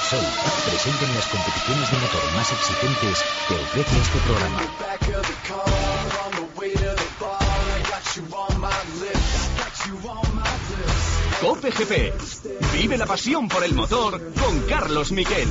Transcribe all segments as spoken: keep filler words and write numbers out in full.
Repsol, presente en las competiciones de motor más exigentes, te ofrece este programa. COPE G P. Vive la pasión por el motor con Carlos Miquel.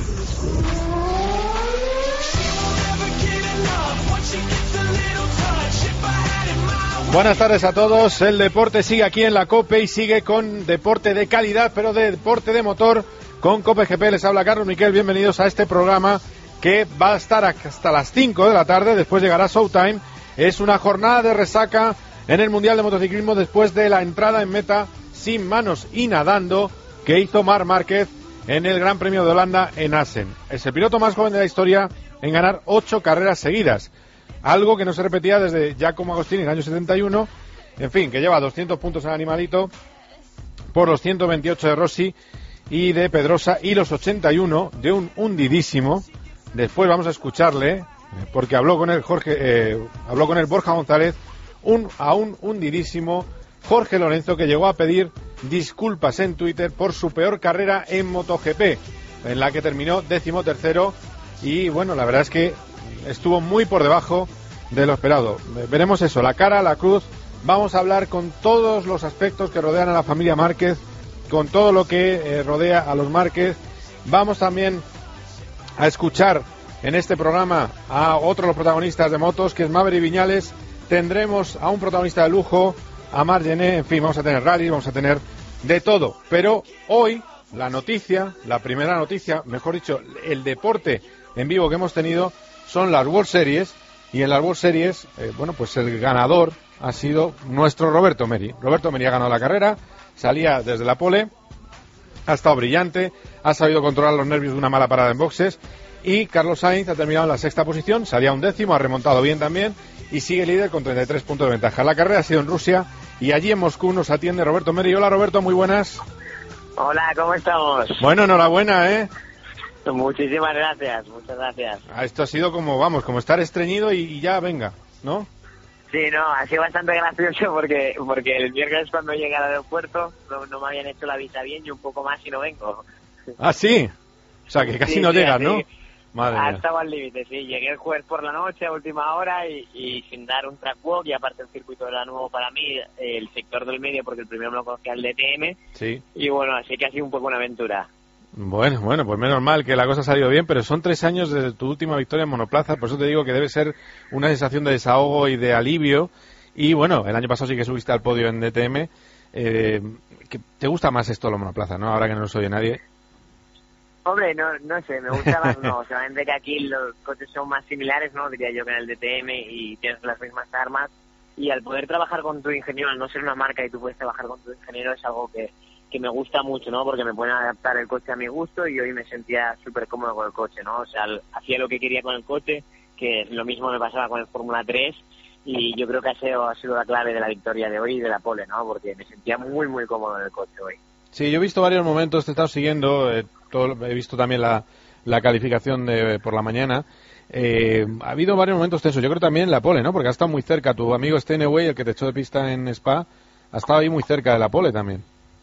Buenas tardes a todos. El deporte sigue aquí en la COPE y sigue con deporte de calidad, pero de deporte de motor con COPE G P. Les habla Carlos Miquel. Bienvenidos a este programa que va a estar hasta las cinco de la tarde. Después llegará Showtime. Es una jornada de resaca en el Mundial de Motociclismo después de la entrada en meta sin manos y nadando que hizo Marc Márquez en el Gran Premio de Holanda en Assen. Es el piloto más joven de la historia en ganar ocho carreras seguidas. Algo que no se repetía desde Giacomo Agostini en el año setenta y uno. En fin, que lleva doscientos puntos en Animalito por los ciento veintiocho de Rossi y de Pedrosa y los ochenta y uno de un hundidísimo. Después vamos a escucharle, porque habló con el Jorge, eh, habló con el Borja González, un a un hundidísimo Jorge Lorenzo, que llegó a pedir disculpas en Twitter por su peor carrera en MotoGP, en la que terminó décimo tercero. Y bueno, la verdad es que estuvo muy por debajo de lo esperado. Veremos eso, la cara, la cruz. Vamos a hablar con todos los aspectos que rodean a la familia Márquez, con todo lo que eh, rodea a los Márquez. Vamos también a escuchar en este programa a otro de los protagonistas de motos, que es Maverick Viñales. Tendremos a un protagonista de lujo, a Marc Gené. En fin, vamos a tener rally, vamos a tener de todo. Pero hoy la noticia, la primera noticia, mejor dicho, el deporte en vivo que hemos tenido son las World Series, y en las World Series, eh, bueno, pues el ganador ha sido nuestro Roberto Meri. Roberto Meri ha ganado la carrera, salía desde la pole, ha estado brillante, ha sabido controlar los nervios de una mala parada en boxes, y Carlos Sainz ha terminado en la sexta posición, salía un décimo, ha remontado bien también, y sigue líder con treinta y tres puntos de ventaja. La carrera ha sido en Rusia, y allí en Moscú nos atiende Roberto Meri. Hola Roberto, muy buenas. Hola, ¿cómo estamos? Bueno, enhorabuena, ¿eh? Muchísimas gracias, muchas gracias. Ah, esto ha sido como, vamos, como estar estreñido y, y ya, venga, ¿no? Sí, no, ha sido bastante gracioso porque porque el miércoles cuando llegué al aeropuerto no, no me habían hecho la visa bien y un poco más y no vengo. Ah, sí, o sea, que casi sí, no sí, llegas, sí. ¿no? Madre Ha mía. estado al límite, sí, llegué el jueves por la noche a última hora y, y sin dar un track walk, y aparte el circuito era nuevo para mí, el sector del medio, porque el primero me lo conocía el D T M. Sí. Y bueno, así que ha sido un poco una aventura. Bueno, bueno, pues menos mal que la cosa ha salido bien, pero son tres años desde tu última victoria en monoplaza, por eso te digo que debe ser una sensación de desahogo y de alivio. Y bueno, el año pasado sí que subiste al podio en D T M. Eh, ¿Te gusta más esto de la monoplaza, no? Ahora que no nos oye nadie. Hombre, no, no sé, me gusta más, no, solamente que aquí los coches son más similares, ¿no? Diría yo que en el D T M, y tienes las mismas armas, y al poder trabajar con tu ingeniero, al no ser una marca y tú puedes trabajar con tu ingeniero, es algo que, que me gusta mucho, ¿no? Porque me pueden adaptar el coche a mi gusto, y hoy me sentía súper cómodo con el coche, ¿no? O sea, hacía lo que quería con el coche, que lo mismo me pasaba con el Fórmula tres, y yo creo que ha sido, ha sido la clave de la victoria de hoy y de la pole, ¿no? Porque me sentía muy, muy cómodo en el coche hoy. Sí, yo he visto varios momentos, te he estado siguiendo, eh, todo, he visto también la, la calificación de por la mañana. Eh, ha habido varios momentos tensos, yo creo también la pole, ¿no? Porque ha estado muy cerca, tu amigo Steinway, el que te echó de pista en Spa, ha estado ahí muy cerca de la pole también.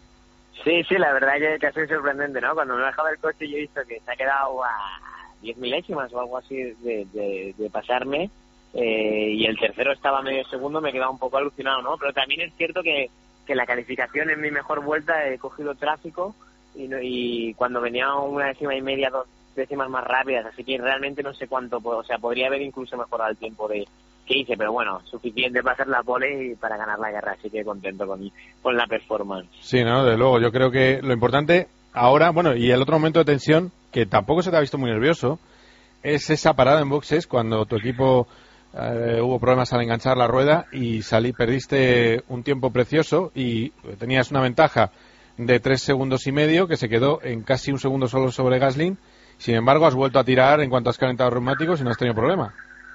Sí, sí, la verdad que, que ha sido sorprendente, ¿no? Cuando me he bajado del coche yo he visto que se ha quedado a diez milésimas o algo así de, de, de pasarme, eh, y el tercero estaba a medio segundo, me he quedado un poco alucinado, ¿no? Pero también es cierto que que la calificación en mi mejor vuelta he cogido tráfico y, no, y cuando venía una décima y media, dos décimas más rápidas, así que realmente no sé cuánto, o sea, podría haber incluso mejorado el tiempo de que hice, pero bueno, suficiente para hacer la pole y para ganar la guerra, así que contento con, con la performance. Sí, no, de luego, yo creo que lo importante ahora, bueno, y el otro momento de tensión, que tampoco se te ha visto muy nervioso, es esa parada en boxes cuando tu equipo Uh, hubo problemas al enganchar la rueda y salí, perdiste un tiempo precioso y tenías una ventaja de tres segundos y medio que se quedó en casi un segundo solo sobre Gasly. Sin embargo, has vuelto a tirar en cuanto has calentado neumáticos y no has tenido problema.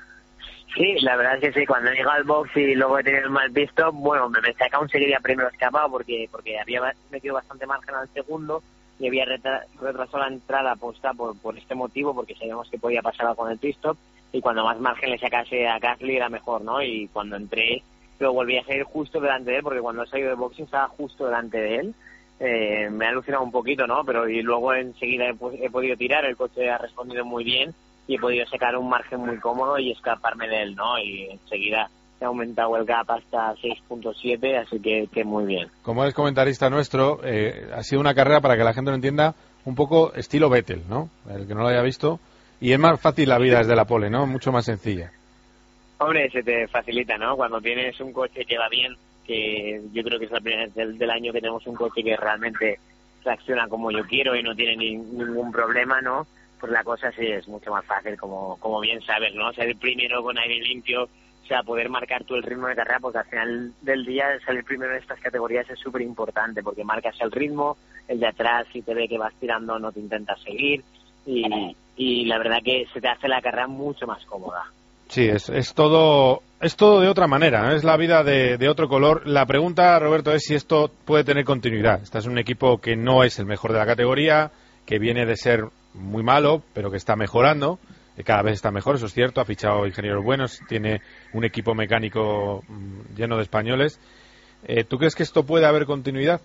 Sí, la verdad es que sí, cuando he llegado al box y luego he tenido el mal visto, bueno, me pensé que aún seguiría primero escapado porque porque había metido bastante margen al segundo y había retra- retrasado la entrada aposta por, por este motivo, porque sabíamos que podía pasar algo con el pit stop, y cuando más margen le sacase a Gasly era mejor, ¿no? Y cuando entré, lo volví a salir justo delante de él, porque cuando he salido de boxing estaba justo delante de él, eh, me ha alucinado un poquito, ¿no? Pero y luego enseguida he, he podido tirar, el coche ha respondido muy bien y he podido sacar un margen muy cómodo y escaparme de él, ¿no? Y enseguida he aumentado el gap hasta seis punto siete, así que, que muy bien. Como es comentarista nuestro, eh, ha sido una carrera, para que la gente lo entienda, un poco estilo Vettel, ¿no? El que no lo haya visto. Y es más fácil la vida desde la pole, ¿no? Mucho más sencilla. Hombre, se te facilita, ¿no? Cuando tienes un coche que va bien, que yo creo que es la primera vez del, del año que tenemos un coche que realmente reacciona como yo quiero y no tiene ni, ningún problema, ¿no? Pues la cosa sí es mucho más fácil, como, como bien sabes, ¿no? Ser el primero con aire limpio, o sea, poder marcar tú el ritmo de carrera, porque al final del día salir primero en estas categorías es súper importante, porque marcas el ritmo, el de atrás si te ve que vas tirando no te intenta seguir, y, y la verdad que se te hace la carrera mucho más cómoda. Sí, es, es todo es todo de otra manera, ¿no? Es la vida de, de otro color. La pregunta, Roberto, es si esto puede tener continuidad. Este es un equipo que no es el mejor de la categoría, que viene de ser muy malo, pero que está mejorando, que cada vez está mejor, eso es cierto, ha fichado ingenieros buenos, tiene un equipo mecánico mmm, lleno de españoles. Eh, ¿Tú crees que esto puede haber continuidad?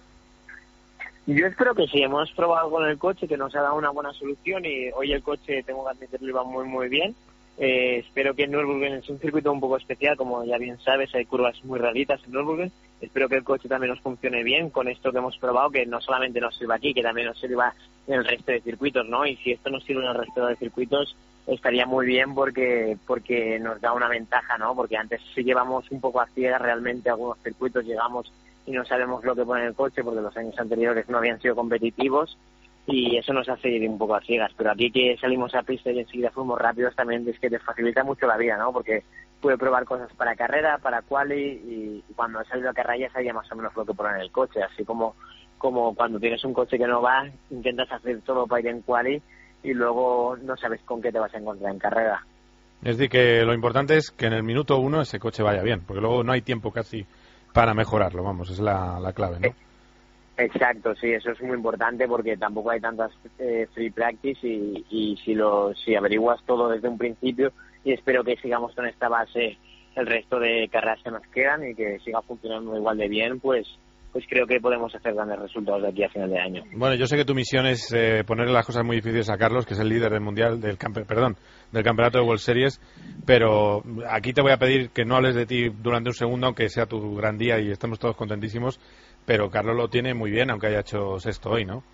Yo espero que sí, hemos probado con el coche, que nos ha dado una buena solución y hoy el coche, tengo que admitirlo, iba muy muy bien. Eh, espero que Nürburgring es un circuito un poco especial, como ya bien sabes, hay curvas muy raritas en Nürburgring. Espero que el coche también nos funcione bien con esto que hemos probado, que no solamente nos sirva aquí, que también nos sirva en el resto de circuitos, ¿no? Y si esto nos sirve en el resto de circuitos, estaría muy bien porque porque nos da una ventaja, ¿no? Porque antes sí llevamos un poco a ciegas realmente algunos circuitos, llegamos y no sabemos lo que pone en el coche porque los años anteriores no habían sido competitivos. Y eso nos hace ir un poco a ciegas, pero aquí que salimos a pista y enseguida fuimos rápidos también es que te facilita mucho la vida, ¿no? Porque puede probar cosas para carrera, para quali y, y cuando ha salido a carrera ya sabía más o menos lo que pone en el coche, así como como cuando tienes un coche que no va, intentas hacer todo para ir en quali y luego no sabes con qué te vas a encontrar en carrera. Es decir, que lo importante es que en el minuto uno ese coche vaya bien, porque luego no hay tiempo casi para mejorarlo, vamos, es la, la clave, ¿no? Exacto, sí, eso es muy importante porque tampoco hay tantas eh, free practice y, y si lo si averiguas todo desde un principio, y espero que sigamos con esta base el resto de carreras que nos quedan y que siga funcionando igual de bien, pues pues creo que podemos hacer grandes resultados de aquí a final de año. Bueno, yo sé que tu misión es eh, ponerle las cosas muy difíciles a Carlos, que es el líder del mundial del campe perdón del campeonato de World Series, pero aquí te voy a pedir que no hables de ti durante un segundo, aunque sea tu gran día y estemos todos contentísimos. Pero Carlos lo tiene muy bien, aunque haya hecho sexto hoy, ¿no?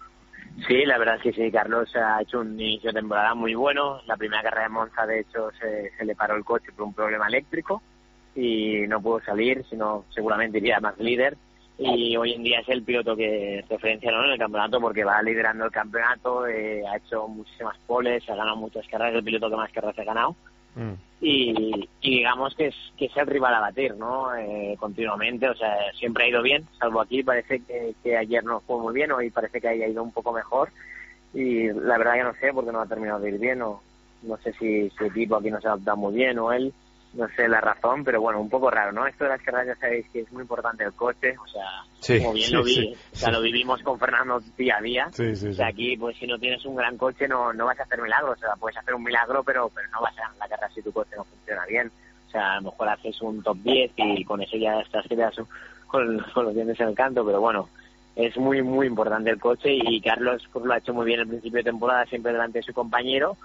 Sí, la verdad es que sí, Carlos ha hecho un inicio de temporada muy bueno. La primera carrera de Monza, de hecho, se, se le paró el coche por un problema eléctrico y no pudo salir, sino seguramente iría más líder. Y hoy en día es el piloto que referencia, ¿no?, en el campeonato porque va liderando el campeonato, eh, ha hecho muchísimas poles, ha ganado muchas carreras, el piloto que más carreras ha ganado. Mm. Y, y digamos que es que es el rival a batir, ¿no? Eh, continuamente, o sea, siempre ha ido bien, salvo aquí, parece que, que ayer no fue muy bien, hoy parece que haya ido un poco mejor y la verdad que no sé porque no ha terminado de ir bien, o no sé si su equipo aquí no se ha adaptado muy bien o él, no sé la razón, pero bueno, un poco raro, ¿no? Esto de las carreras ya sabéis que es muy importante el coche, o sea, sí, como bien sí, lo vi, sí, o sea, sí. lo vivimos con Fernando día a día, sí, sí, o sea, sí. aquí pues si no tienes un gran coche no no vas a hacer milagros, o sea, puedes hacer un milagro, pero pero no vas a ganar la carrera si tu coche no funciona bien, o sea, a lo mejor haces un top diez y con eso ya estás que te das con, con los dientes en el canto, pero bueno, es muy muy importante el coche y Carlos pues lo ha hecho muy bien el principio de temporada, siempre delante de su compañero.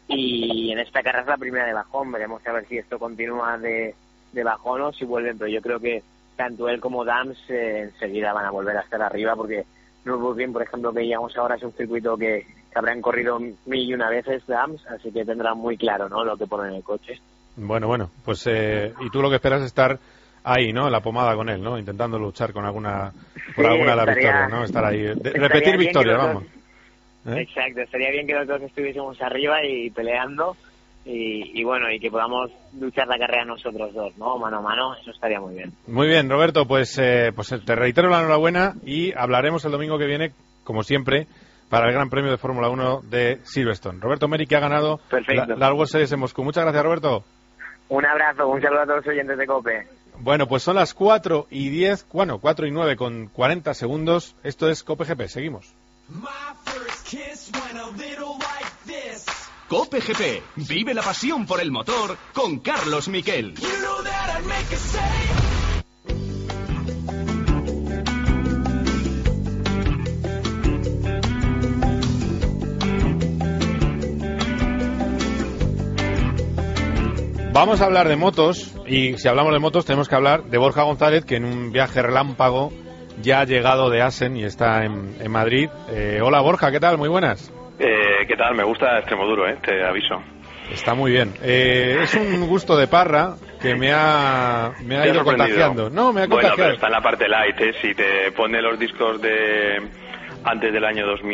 Y en esta carrera es la primera de bajón, veremos a ver si esto continúa de, de bajón o si vuelven, pero yo creo que tanto él como Dams eh, enseguida van a volver a estar arriba porque Nürburgring, por ejemplo, que llegamos ahora es un circuito que, que habrán corrido mil y una veces Dams, así que tendrán muy claro, ¿no?, lo que ponen en el coche. Bueno, bueno, pues eh, y tú lo que esperas es estar ahí, ¿no?, en la pomada con él, ¿no?, intentando luchar con alguna por sí, alguna de las estaría, victorias, ¿no?, estar ahí, de, repetir victorias, vamos. ¿Eh? Exacto, estaría bien que los dos estuviésemos arriba y peleando y, y bueno, y que podamos luchar la carrera nosotros dos, ¿no?, mano a mano, eso estaría muy bien. Muy bien, Roberto, pues, eh, pues te reitero la enhorabuena y hablaremos el domingo que viene, como siempre, para el Gran Premio de Fórmula uno de Silverstone. Roberto Meri, que ha ganado la, la World Series en Moscú. Muchas gracias, Roberto. Un abrazo, un saludo a todos los oyentes de COPE. Bueno, pues son las cuatro y diez, bueno, cuatro y nueve con cuarenta segundos. Esto es COPE G P, seguimos. COPE G P, vive la pasión por el motor con Carlos Miquel. Vamos a hablar de motos, y si hablamos de motos tenemos que hablar de Borja González, que en un viaje relámpago ya ha llegado de Assen y está en, en Madrid. Eh, hola Borja, ¿qué tal? Muy buenas. Eh, ¿Qué tal? Me gusta Extremoduro, eh, te aviso. Está muy bien. Eh, es un gusto de Parra que me ha, me ha ido contagiando. No, me ha Bueno, contagiado. pero está en la parte light, ¿eh? Si te pone los discos de antes del año dos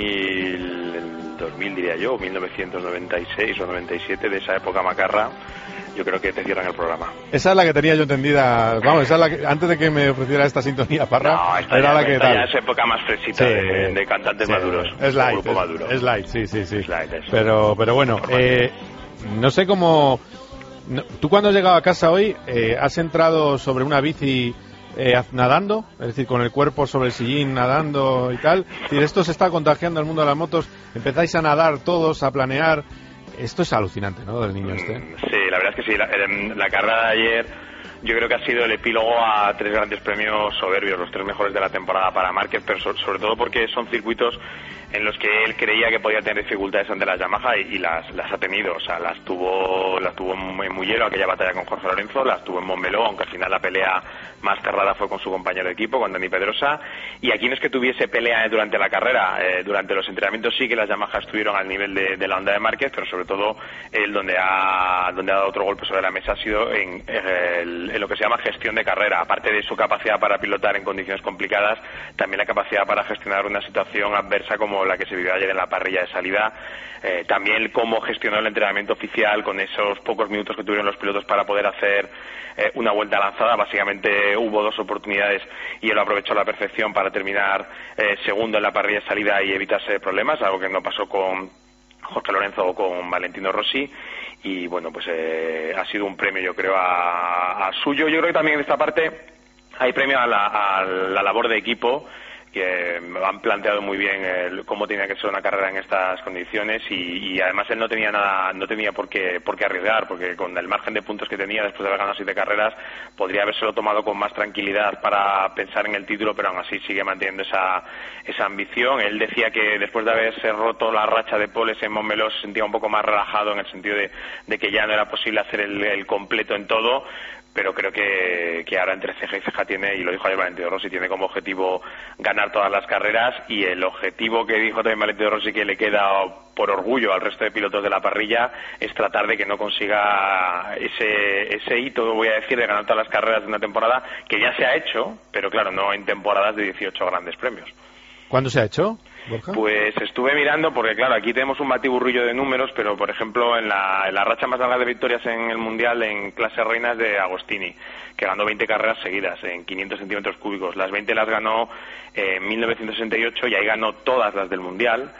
mil, dos mil diría yo, mil novecientos noventa y seis o noventa y siete, de esa época macarra, yo creo que te cierran el programa. Esa es la que tenía yo entendida. Vamos, esa es la que, antes de que me ofreciera esta sintonía Parra, no, esta era ya, la que esta tal. ya es época más fresita, Sí, de, de cantantes sí, maduros. Es light, grupo es, maduro. es light, sí, sí, sí. Es light, eso. Pero, pero bueno, eh, no sé cómo. No, tú cuando has llegado a casa hoy, eh, has entrado sobre una bici eh, nadando, es decir, con el cuerpo sobre el sillín nadando y tal. Es decir, esto se está contagiando al mundo de las motos. Empezáis a nadar todos, a planear. Esto es alucinante, ¿no? Del niño este. Sí, la verdad es que sí. La, la carrera de ayer yo creo que ha sido el epílogo a tres grandes premios soberbios, los tres mejores de la temporada para Márquez, pero so, sobre todo porque son circuitos en los que él creía que podía tener dificultades ante las Yamaha y, y las, las ha tenido. O sea, las tuvo las tuvo en Mugello, aquella batalla con Jorge Lorenzo, las tuvo en Montmeló, aunque al final la pelea más cerrada fue con su compañero de equipo, con Dani Pedrosa. Y aquí no es que tuviese pelea durante la carrera, eh, durante los entrenamientos sí que las Yamaha estuvieron al nivel de, de la Honda de Márquez, pero sobre todo él donde ha, donde ha dado otro golpe sobre la mesa ha sido en, en, en lo que se llama gestión de carrera. Aparte de su capacidad para pilotar en condiciones complicadas, también la capacidad para gestionar una situación adversa como la que se vivió ayer en la parrilla de salida. Eh, también cómo gestionó el entrenamiento oficial con esos pocos minutos que tuvieron los pilotos para poder hacer eh, una vuelta lanzada. Básicamente hubo dos oportunidades y él aprovechó a la perfección para terminar eh, segundo en la parrilla de salida y evitarse problemas, algo que no pasó con Jorge Lorenzo o con Valentino Rossi. Y bueno, pues eh, ha sido un premio, yo creo, a, a suyo. Yo creo que también en esta parte hay premio a la, a la labor de equipo, que han planteado muy bien el, cómo tenía que ser una carrera en estas condiciones y, y además él no tenía nada, no tenía por qué, por qué arriesgar, porque con el margen de puntos que tenía después de haber ganado siete carreras podría habérselo tomado con más tranquilidad para pensar en el título, pero aún así sigue manteniendo esa, esa ambición. Él decía que después de haberse roto la racha de poles en Montmeló se sentía un poco más relajado en el sentido de, de que ya no era posible hacer el, el completo en todo, pero creo que, que ahora entre ceja y ceja tiene, y lo dijo ayer Valentino Rossi, tiene como objetivo ganar todas las carreras, y el objetivo que dijo también Valentino Rossi que le queda por orgullo al resto de pilotos de la parrilla es tratar de que no consiga ese, ese hito, voy a decir, de ganar todas las carreras de una temporada, que ya se ha hecho, pero claro, no en temporadas de dieciocho grandes premios. ¿Cuándo se ha hecho, Borja? Pues estuve mirando, porque claro, aquí tenemos un batiburrillo de números, pero por ejemplo en la, en la racha más larga de victorias en el Mundial en clase reinas de Agostini, que ganó veinte carreras seguidas en quinientos centímetros cúbicos. Las veinte las ganó en mil novecientos sesenta y ocho y ahí ganó todas las del Mundial.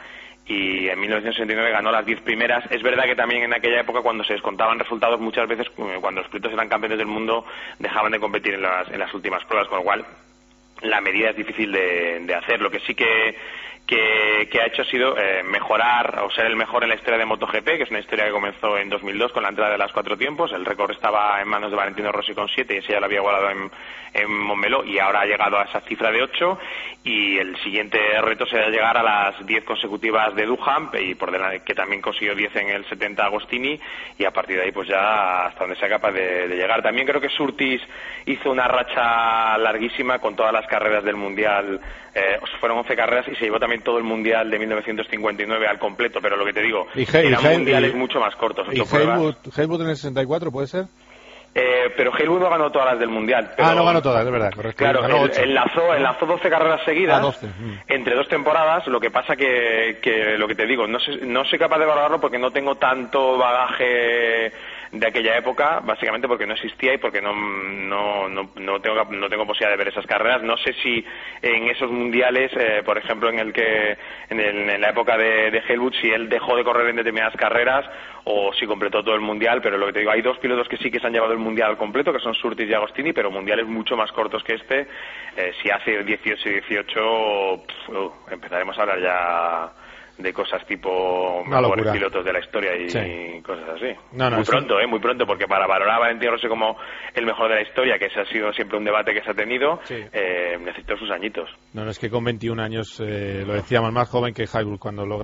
Y en mil novecientos sesenta y nueve ganó las diez primeras. Es verdad que también en aquella época, cuando se descontaban resultados, muchas veces cuando los pilotos eran campeones del mundo dejaban de competir en las, en las últimas pruebas, con lo cual la medida es difícil de, de hacer. Lo que sí que Que, que ha hecho ha sido eh, mejorar o ser el mejor en la historia de MotoGP, que es una historia que comenzó en dos mil dos con la entrada de las cuatro tiempos. El récord estaba en manos de Valentino Rossi con siete y ese ya lo había igualado en, en Montmeló, y ahora ha llegado a esa cifra de ocho, y el siguiente reto será llegar a las diez consecutivas de Duhamp, y por delante, que también consiguió diez en el setenta Agostini, y a partir de ahí pues ya hasta donde sea capaz de, de llegar. También creo que Surtees hizo una racha larguísima con todas las carreras del Mundial. Eh, fueron once carreras y se llevó también todo el Mundial de mil novecientos cincuenta y nueve al completo, pero lo que te digo, y He, eran y mundiales y, mucho más cortos. ¿Y Helmut en el sesenta y cuatro puede ser? Eh, pero Helmut no ganó todas las del Mundial. Pero, ah, no ganó todas, es verdad, correcto. Claro, él, enlazó, enlazó doce carreras seguidas ah, doce. Mm. entre dos temporadas. Lo que pasa que, que lo que te digo, no, sé, no soy capaz de valorarlo porque no tengo tanto bagaje de aquella época, básicamente porque no existía y porque no no no, no tengo no tengo posibilidad de ver esas carreras. No sé si en esos mundiales, eh, por ejemplo, en el que en, el, en la época de, de Helmut, si él dejó de correr en determinadas carreras o si completó todo el mundial. Pero lo que te digo, hay dos pilotos que sí que se han llevado el mundial al completo, que son Surtees y Agostini, pero mundiales mucho más cortos que este. Eh, si hace dieciocho y dieciocho, pff, uh, empezaremos a hablar ya de cosas tipo mejores pilotos de la historia y, sí. y cosas así. No, no, muy eso... pronto, eh, muy pronto, porque para valorar a Valentino Rossi como el mejor de la historia, que ese ha sido siempre un debate que se ha tenido, sí. eh, necesitó sus añitos. No, no, es que con veintiún años, eh, lo decíamos, más joven que Haywood cuando logra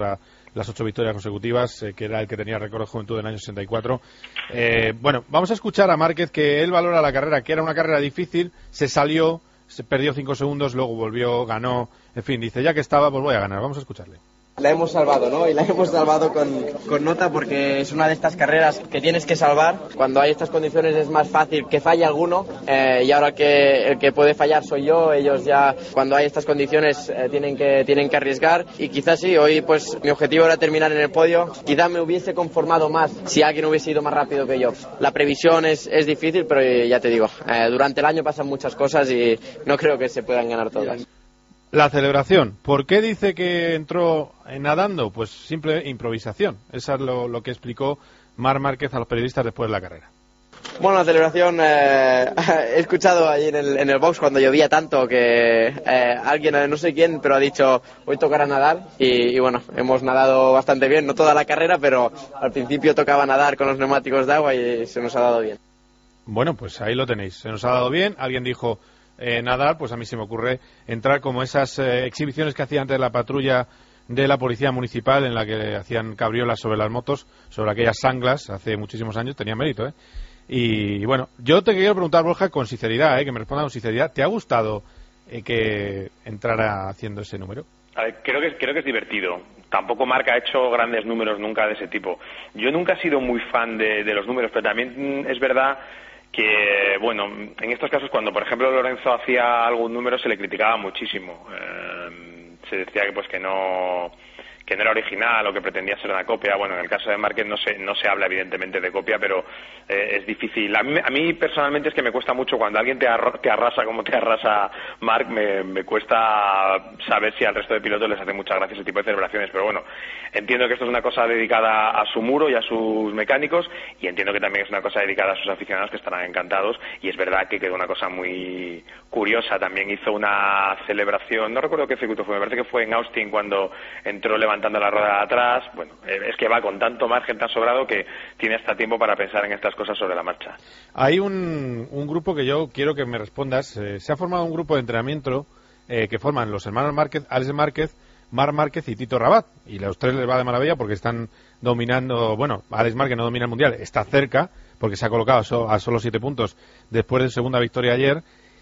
las ocho victorias consecutivas, eh, que era el que tenía récord de juventud en el año sesenta y cuatro. Eh, bueno, vamos a escuchar a Márquez, que él valora la carrera, que era una carrera difícil, se salió, se perdió cinco segundos, luego volvió, ganó, en fin, dice, ya que estaba, pues voy a ganar. Vamos a escucharle. La hemos salvado, ¿no? Y la hemos salvado con, con nota, porque es una de estas carreras que tienes que salvar. Cuando hay estas condiciones es más fácil que falle alguno, eh, y ahora que el que puede fallar soy yo, ellos ya cuando hay estas condiciones eh, tienen que tienen que arriesgar, y quizás sí, hoy pues mi objetivo era terminar en el podio. Quizás me hubiese conformado más si alguien hubiese ido más rápido que yo. La previsión es, es difícil, pero ya te digo, eh, durante el año pasan muchas cosas y no creo que se puedan ganar todas. La celebración. ¿Por qué dice que entró nadando? Pues simple improvisación. Eso es lo, lo que explicó Marc Márquez a los periodistas después de la carrera. Bueno, la celebración, eh, he escuchado allí en el, en el box cuando llovía tanto que eh, alguien, no sé quién, pero ha dicho hoy tocará nadar, y, y bueno, hemos nadado bastante bien, no toda la carrera, pero al principio tocaba nadar con los neumáticos de agua y se nos ha dado bien. Bueno, pues ahí lo tenéis, se nos ha dado bien. Alguien dijo eh, nadar, pues a mí se me ocurre entrar como esas eh, exhibiciones que hacía antes la patrulla de la policía municipal, en la que hacían cabriolas sobre las motos, sobre aquellas sanglas, hace muchísimos años, tenía mérito, ¿eh? Y, y bueno, yo te quiero preguntar, Borja, con sinceridad, ¿eh? Que me responda con sinceridad, ¿te ha gustado eh, que entrara haciendo ese número? A ver, creo que, creo que es divertido. Tampoco Marc ha hecho grandes números nunca de ese tipo. Yo nunca he sido muy fan de, de los números, pero también es verdad que, bueno, en estos casos cuando, por ejemplo, Lorenzo hacía algún número se le criticaba muchísimo. Eh, se decía que pues que no que no era original o que pretendía ser una copia. Bueno, en el caso de Márquez no se, no se habla evidentemente de copia, pero eh, es difícil. A mí, a mí personalmente es que me cuesta mucho cuando alguien te, arra, te arrasa como te arrasa Marc, me, me cuesta saber si al resto de pilotos les hace mucha gracia ese tipo de celebraciones, pero bueno, entiendo que esto es una cosa dedicada a su muro y a sus mecánicos, y entiendo que también es una cosa dedicada a sus aficionados, que estarán encantados, y es verdad que quedó una cosa muy curiosa. También hizo una celebración, no recuerdo qué circuito fue, me parece que fue en Austin cuando entró levantando la rueda de atrás. Bueno, es que va con tanto margen tan sobrado que tiene hasta tiempo para pensar en estas cosas sobre la marcha. Hay un, un grupo que yo quiero que me respondas. Eh, se ha formado un grupo de entrenamiento eh, que forman los hermanos Márquez, Alex Márquez, Marc Márquez y Tito Rabat, y a los tres les va de maravilla porque están dominando. Bueno, Alex Márquez no domina el Mundial, está cerca porque se ha colocado a solo siete puntos después de su segunda victoria ayer,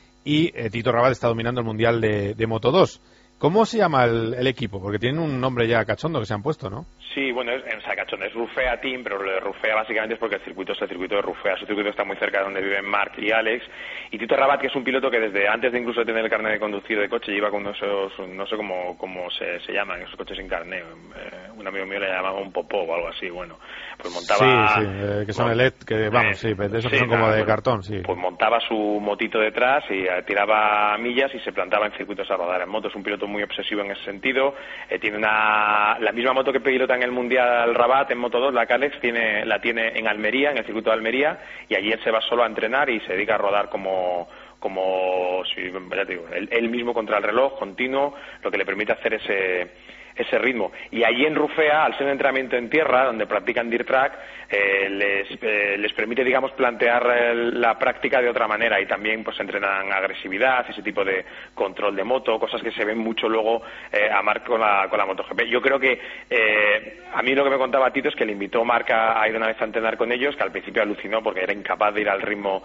y eh, Tito Rabat está dominando el Mundial de, de Moto dos. ¿Cómo se llama el, el equipo? Porque tienen un nombre ya cachondo que se han puesto, ¿no? Sí, bueno, es, o sea, cachondo, es Rufea Team, pero lo de Rufea básicamente es porque el circuito es el circuito de Rufea. Su circuito está muy cerca de donde viven Marc y Alex. Y Tito Rabat, que es un piloto que desde antes de incluso tener el carnet de conducir de coche, lleva con esos, no sé cómo, cómo se, se llaman, esos coches sin carnet. Eh, un amigo mío le llamaba un popó o algo así, bueno. Pues montaba... Sí, sí, eh, que son el E L E D, que vamos, eh, sí, de esos sí, que son como nada, de bueno, cartón, sí. Pues montaba su motito detrás y eh, tiraba millas y se plantaba en circuitos a rodar en moto. Es un piloto muy obsesivo en ese sentido. Eh, tiene una la misma moto que pilota en el Mundial Rabat en Moto dos, la Calex, tiene, la tiene en Almería, en el circuito de Almería, y allí él se va solo a entrenar y se dedica a rodar como... como si, ya te digo, él, él mismo contra el reloj, continuo, lo que le permite hacer ese... ese ritmo. Y allí en Rufea, al ser un entrenamiento en tierra, donde practican dirt track, eh, les, eh, les permite, digamos, plantear el, la práctica de otra manera, y también pues entrenan agresividad, ese tipo de control de moto, cosas que se ven mucho luego eh, a Marc con la, con la MotoGP. Yo creo que eh, a mí lo que me contaba Tito es que le invitó Marc a, a ir una vez a entrenar con ellos, que al principio alucinó porque era incapaz de ir al ritmo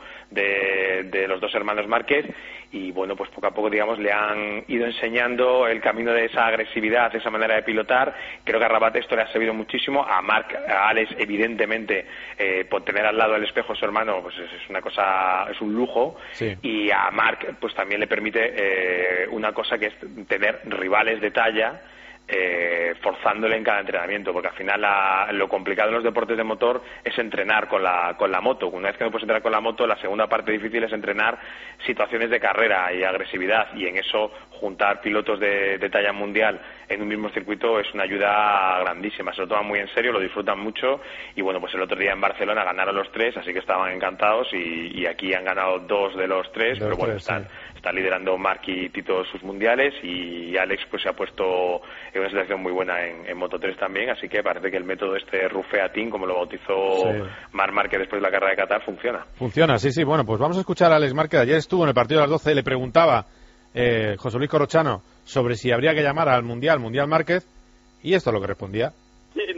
de, de los dos hermanos Márquez, y bueno, pues poco a poco, digamos, le han ido enseñando el camino de esa agresividad, esa manera de pilotar. Creo que a Rabat esto le ha servido muchísimo. A Marc, a Alex, evidentemente, eh, por tener al lado el espejo a su hermano, pues es, es una cosa, es un lujo. Sí. Y a Marc, pues también le permite eh, una cosa que es tener rivales de talla, Eh, forzándole en cada entrenamiento, porque al final la, lo complicado en los deportes de motor es entrenar con la, con la moto. Una vez que no puedes entrenar con la moto, la segunda parte difícil es entrenar situaciones de carrera y agresividad, y en eso juntar pilotos de, de talla mundial en un mismo circuito es una ayuda grandísima. Se lo toman muy en serio, lo disfrutan mucho, y bueno, pues el otro día en Barcelona ganaron los tres, así que estaban encantados, y, y aquí han ganado dos de los tres, de pero los bueno, tres, están, sí. Están liderando Marc y Tito sus mundiales, y Alex pues se ha puesto en una situación muy buena en, en Moto tres también, así que parece que el método este Rufea Team, como lo bautizó sí. Marc Márquez después de la carrera de Qatar, funciona. Funciona, sí, sí. Bueno, pues vamos a escuchar a Alex Márquez. Ayer estuvo en el partido de las doce, le preguntaba eh, José Luis Corrochano sobre si habría que llamar al Mundial, Mundial Márquez, y esto es lo que respondía.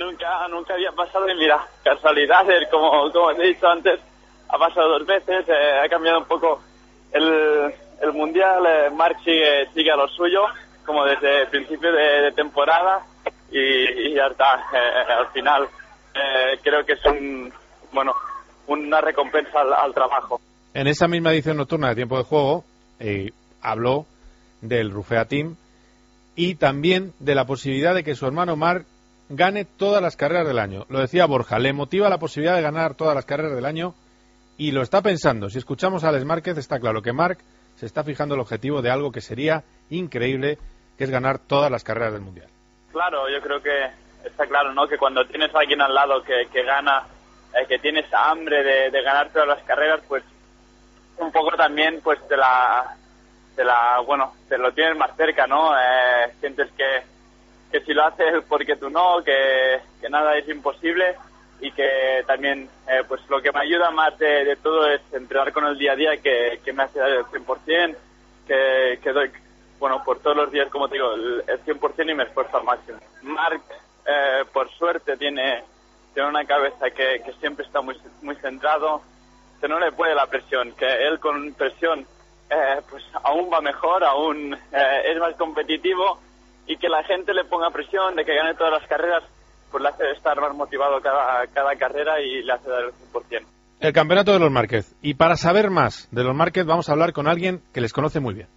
nunca nunca había pasado y mira, casualidades, como, como te he dicho antes, ha pasado dos veces, eh, ha cambiado un poco el, el Mundial, eh, Marc sigue, sigue a lo suyo, como desde el principio de, de temporada y, y ya está, eh, al final eh, creo que es un, bueno, una recompensa al, al trabajo. En esa misma edición nocturna de Tiempo de Juego eh, habló del Rufea Team y también de la posibilidad de que su hermano Marc gane todas las carreras del año. Lo decía Borja, le motiva la posibilidad de ganar todas las carreras del año y lo está pensando. Si escuchamos a Alex Márquez, está claro que Marc se está fijando el objetivo de algo que sería increíble, que es ganar todas las carreras del Mundial. Claro, yo creo que está claro, ¿no? Que cuando tienes a alguien al lado que, que gana, eh, que tienes hambre de, de ganar todas las carreras, pues un poco también pues te la, te la, bueno, te lo tienes más cerca, ¿no? Eh, sientes que, que si lo haces porque tú no, que, que nada es imposible y que también eh, pues lo que me ayuda más de, de todo es entrenar con el día a día, que, que me hace dar el cien por ciento, que, que doy, bueno, por todos los días, como te digo, el, el cien por ciento y me esfuerzo al máximo. Marc, eh, por suerte, tiene, tiene una cabeza que, que siempre está muy, muy centrado, que no le puede la presión, que él con presión eh, pues aún va mejor, aún eh, es más competitivo, y que la gente le ponga presión de que gane todas las carreras, pues le hace estar más motivado cada, cada carrera y le hace dar el cien por ciento. El campeonato de los Márquez. Y para saber más de los Márquez vamos a hablar con alguien que les conoce muy bien.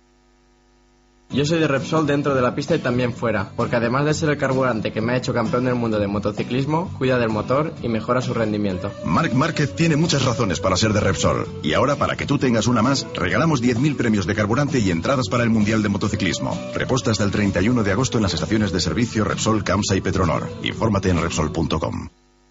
Yo soy de Repsol dentro de la pista y también fuera, porque además de ser el carburante que me ha hecho campeón del mundo de motociclismo, cuida del motor y mejora su rendimiento. Marc Márquez tiene muchas razones para ser de Repsol. Y ahora, para que tú tengas una más, regalamos diez mil premios de carburante y entradas para el Mundial de Motociclismo. Reposta hasta el treinta y uno de agosto en las estaciones de servicio Repsol, Camsa y Petronor. Infórmate en Repsol punto com.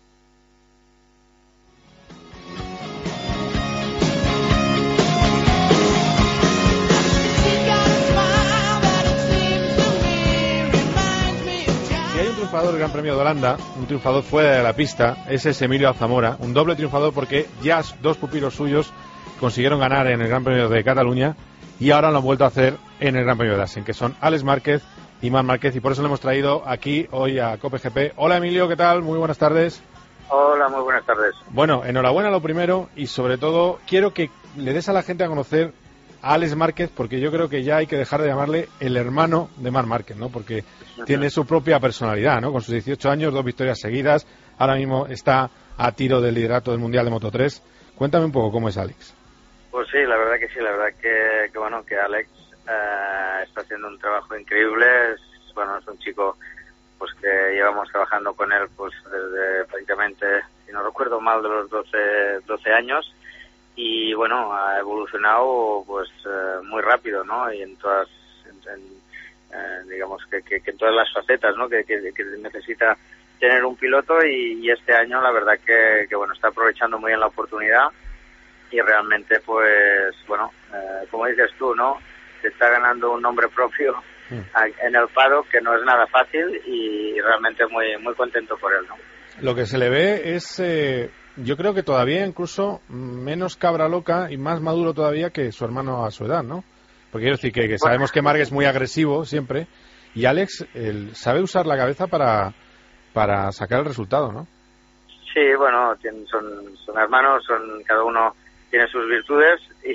Del Gran Premio de Holanda, un triunfador fuera de la pista, ese es Emilio Alzamora, un doble triunfador porque ya dos pupilos suyos consiguieron ganar en el Gran Premio de Cataluña y ahora lo han vuelto a hacer en el Gran Premio de Assen, que son Alex Márquez y Marc Márquez, y por eso le hemos traído aquí hoy a Cope G P. Hola Emilio, ¿qué tal? Muy buenas tardes. Hola, muy buenas tardes. Bueno, enhorabuena lo primero y sobre todo quiero que le des a la gente a conocer a Alex Márquez, porque yo creo que ya hay que dejar de llamarle el hermano de Marc Márquez, ¿no? Porque tiene su propia personalidad, ¿no? Con sus dieciocho años, dos victorias seguidas, ahora mismo está a tiro del liderato del Mundial de Moto tres. Cuéntame un poco cómo es Alex. Pues sí, la verdad que sí, la verdad que, que bueno, que Alex eh, está haciendo un trabajo increíble. Es, bueno, es un chico pues que llevamos trabajando con él pues desde prácticamente, si no recuerdo mal, de los doce años. Y bueno, ha evolucionado pues eh, muy rápido, ¿no? Y en todas, en, en, eh, digamos que, que, que en todas las facetas, ¿no? Que, que, que necesita tener un piloto, y, y este año la verdad que, que bueno, está aprovechando muy bien la oportunidad y realmente pues bueno, eh, como dices tú, ¿no? Se está ganando un nombre propio en el paddock, que no es nada fácil, y realmente muy muy contento por él, ¿no? Lo que se le ve es, eh, yo creo que todavía incluso menos cabra loca y más maduro todavía que su hermano a su edad, ¿no? Porque quiero decir que, que sabemos que Marc es muy agresivo siempre, y Alex él sabe usar la cabeza para, para sacar el resultado, ¿no? Sí, bueno, tienen, son, son hermanos, son cada uno tiene sus virtudes y,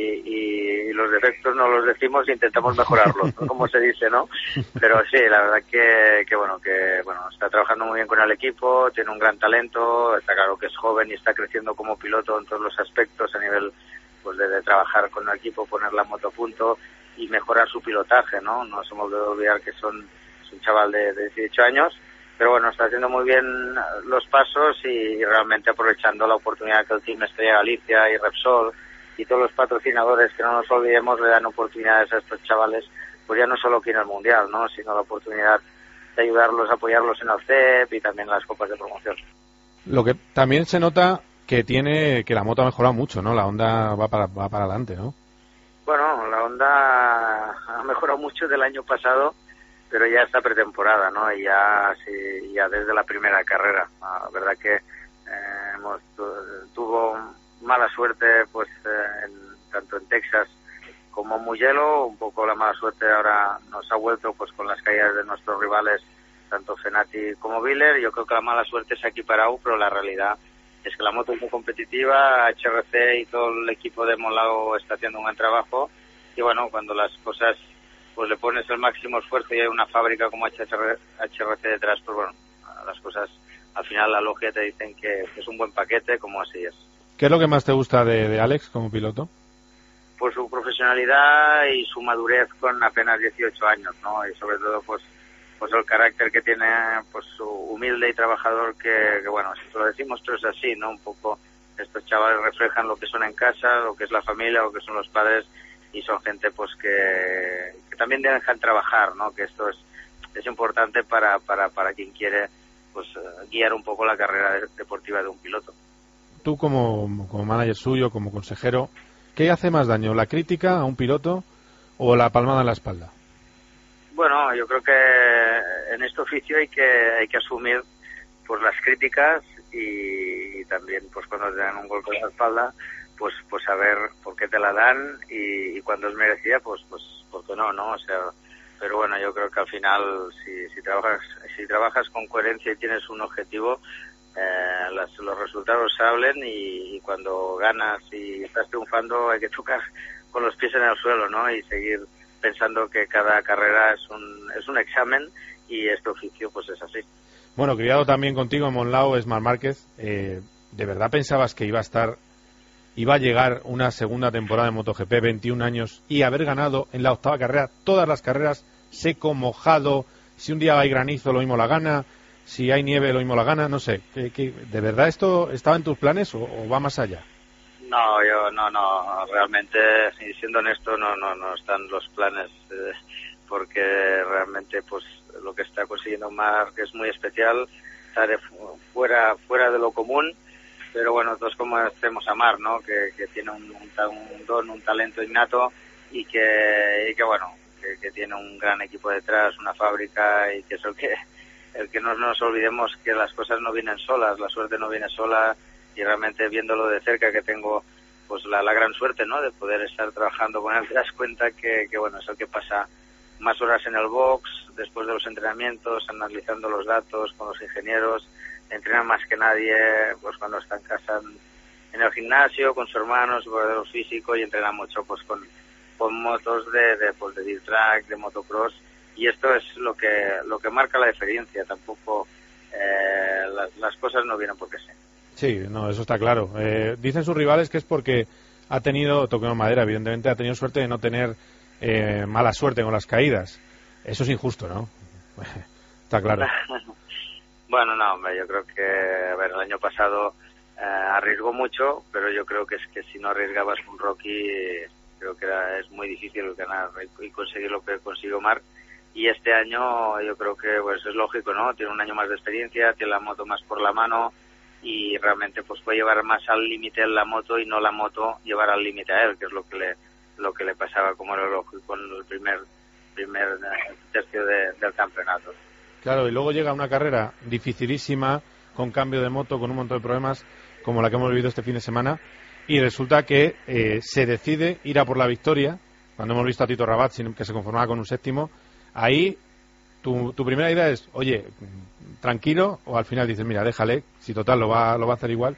y los defectos no los decimos, intentamos mejorarlos, ¿no? Como se dice, ¿no? Pero sí, la verdad que, que bueno, que bueno, está trabajando muy bien con el equipo, tiene un gran talento, está claro que es joven y está creciendo como piloto en todos los aspectos a nivel pues de, de trabajar con el equipo, poner la moto a punto y mejorar su pilotaje, ¿no? No se me olvide olvidar que son, es un chaval de, de dieciocho años, pero bueno, está haciendo muy bien los pasos y realmente aprovechando la oportunidad que el Team Estrella Galicia y Repsol y todos los patrocinadores, que no nos olvidemos, le dan oportunidades a estos chavales, pues ya no solo aquí en el Mundial, ¿no? Sino la oportunidad de ayudarlos, apoyarlos en el C E P y también en las copas de promoción. Lo que también se nota que tiene, que la moto ha mejorado mucho, ¿no? La Honda va para, va para adelante, ¿no? Bueno, la Honda ha mejorado mucho del año pasado, pero ya está pretemporada, ¿no? Y ya, sí, ya desde la primera carrera. La verdad que eh, hemos tu, tuvo mala suerte, pues, eh, en, tanto en Texas como en Mugello. Un poco la mala suerte ahora nos ha vuelto, pues, con las caídas de nuestros rivales tanto Fenati como Willer. Yo creo que la mala suerte se ha equiparado, pero la realidad es que la moto es muy competitiva, H R C y todo el equipo de Monlau está haciendo un buen trabajo, y bueno, cuando las cosas pues le pones el máximo esfuerzo y hay una fábrica como H R C detrás, pues bueno, las cosas al final la logia te dicen que es un buen paquete, como así es. ¿Qué es lo que más te gusta de, de Alex como piloto? Pues su profesionalidad y su madurez con apenas dieciocho años, ¿no? Y sobre todo pues pues el carácter que tiene, pues su humilde y trabajador, que, que bueno, si lo decimos pero es así, ¿no? Un poco estos chavales reflejan lo que son en casa, lo que es la familia, lo que son los padres, y son gente pues que, que también dejan trabajar, ¿no? Que esto es es importante para para para quien quiere pues guiar un poco la carrera deportiva de un piloto. Tú como como manager suyo, como consejero, ¿qué hace más daño, la crítica a un piloto o la palmada en la espalda? Bueno, yo creo que en este oficio hay que hay que asumir pues las críticas y, y también pues cuando te dan un golpe en la espalda, pues pues saber por qué te la dan y, y cuando es merecida, pues pues por qué no, ¿no? O sea, pero bueno, yo creo que al final si si trabajas si trabajas con coherencia y tienes un objetivo, eh, las, los resultados hablen, y, y cuando ganas y estás triunfando hay que tocar con los pies en el suelo, ¿no? Y seguir pensando que cada carrera es un es un examen, y este oficio pues es así. Bueno, criado también contigo en Monlau es Marc Márquez. Eh, ¿De verdad pensabas que iba a estar, iba a llegar una segunda temporada de MotoGP, veintiún años, y haber ganado en la octava carrera todas las carreras, seco, mojado? Si un día hay granizo, lo mismo la gana. Si hay nieve, lo mismo la gana. No sé, ¿qué, qué, ¿de verdad esto estaba en tus planes o, o va más allá? No, yo no, no, realmente, siendo honesto, no, no, no están los planes, eh, porque realmente, pues, lo que está consiguiendo Marc es muy especial, está de fuera, fuera de lo común, pero bueno, todos como hacemos a Marc, ¿no? Que, que tiene un, un, un don, un talento innato, y que, y que bueno, que, que tiene un gran equipo detrás, una fábrica, y que es el que, el que no nos olvidemos que las cosas no vienen solas, la suerte no viene sola. Y realmente viéndolo de cerca, que tengo pues la, la gran suerte, ¿no?, de poder estar trabajando con él, te das cuenta que, que bueno, es el que pasa más horas en el box, después de los entrenamientos, analizando los datos con los ingenieros, entrena más que nadie, pues cuando está en casa en, en el gimnasio, con su hermano, su preparador físico, y entrena mucho pues con, con motos de, de, pues, de dirt track, de motocross, y esto es lo que, lo que marca la diferencia. Tampoco eh, las, las cosas no vienen porque sí. Sí, no, eso está claro. Eh, dicen sus rivales que es porque ha tenido, toquemos madera, evidentemente, ha tenido suerte de no tener eh, mala suerte con las caídas. Eso es injusto, ¿no? Está claro. Bueno, no, hombre, yo creo que, a ver, el año pasado eh, arriesgó mucho, pero yo creo que es que si no arriesgabas un Rocky, creo que era, es muy difícil ganar y conseguir lo que consiguió Marc. Y este año yo creo que pues es lógico, ¿no? Tiene un año más de experiencia, tiene la moto más por la mano, y realmente pues puede llevar más al límite la moto y no la moto llevar al límite a él, que es lo que le lo que le pasaba, como era lógico, en el primer primer tercio de, del campeonato. Claro, y luego llega una carrera dificilísima, con cambio de moto, con un montón de problemas, como la que hemos vivido este fin de semana, y resulta que eh, se decide ir a por la victoria, cuando hemos visto a Tito Rabat, que se conformaba con un séptimo. Ahí tu, tu primera idea es, oye, tranquilo, o al final dices, mira, déjale, si total lo va lo va a hacer igual.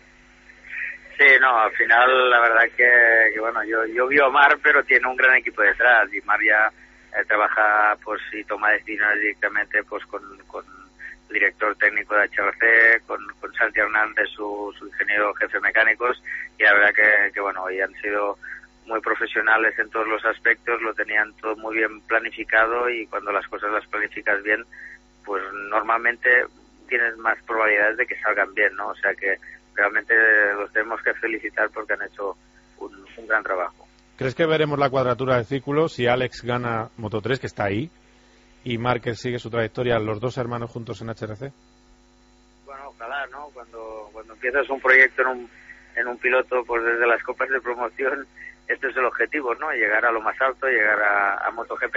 Sí, no, al final la verdad que, que bueno, yo yo vi a Omar, pero tiene un gran equipo detrás, y Omar ya eh, trabaja pues y toma decisiones directamente pues con, con el director técnico de H R C, con, con Santi Hernández, su, su ingeniero jefe mecánicos, y la verdad que, que bueno, hoy han sido muy profesionales en todos los aspectos, lo tenían todo muy bien planificado, y cuando las cosas las planificas bien, pues normalmente tienes más probabilidades de que salgan bien, ¿no? O sea que realmente los tenemos que felicitar porque han hecho un, un gran trabajo. ¿Crees que veremos la cuadratura del círculo si Alex gana Moto tres, que está ahí, y Márquez sigue su trayectoria, los dos hermanos juntos en H R C? Bueno, ojalá, ¿no? Cuando cuando empiezas un proyecto en un, en un piloto, pues desde las copas de promoción, este es el objetivo, ¿no? Llegar a lo más alto, llegar a, a MotoGP,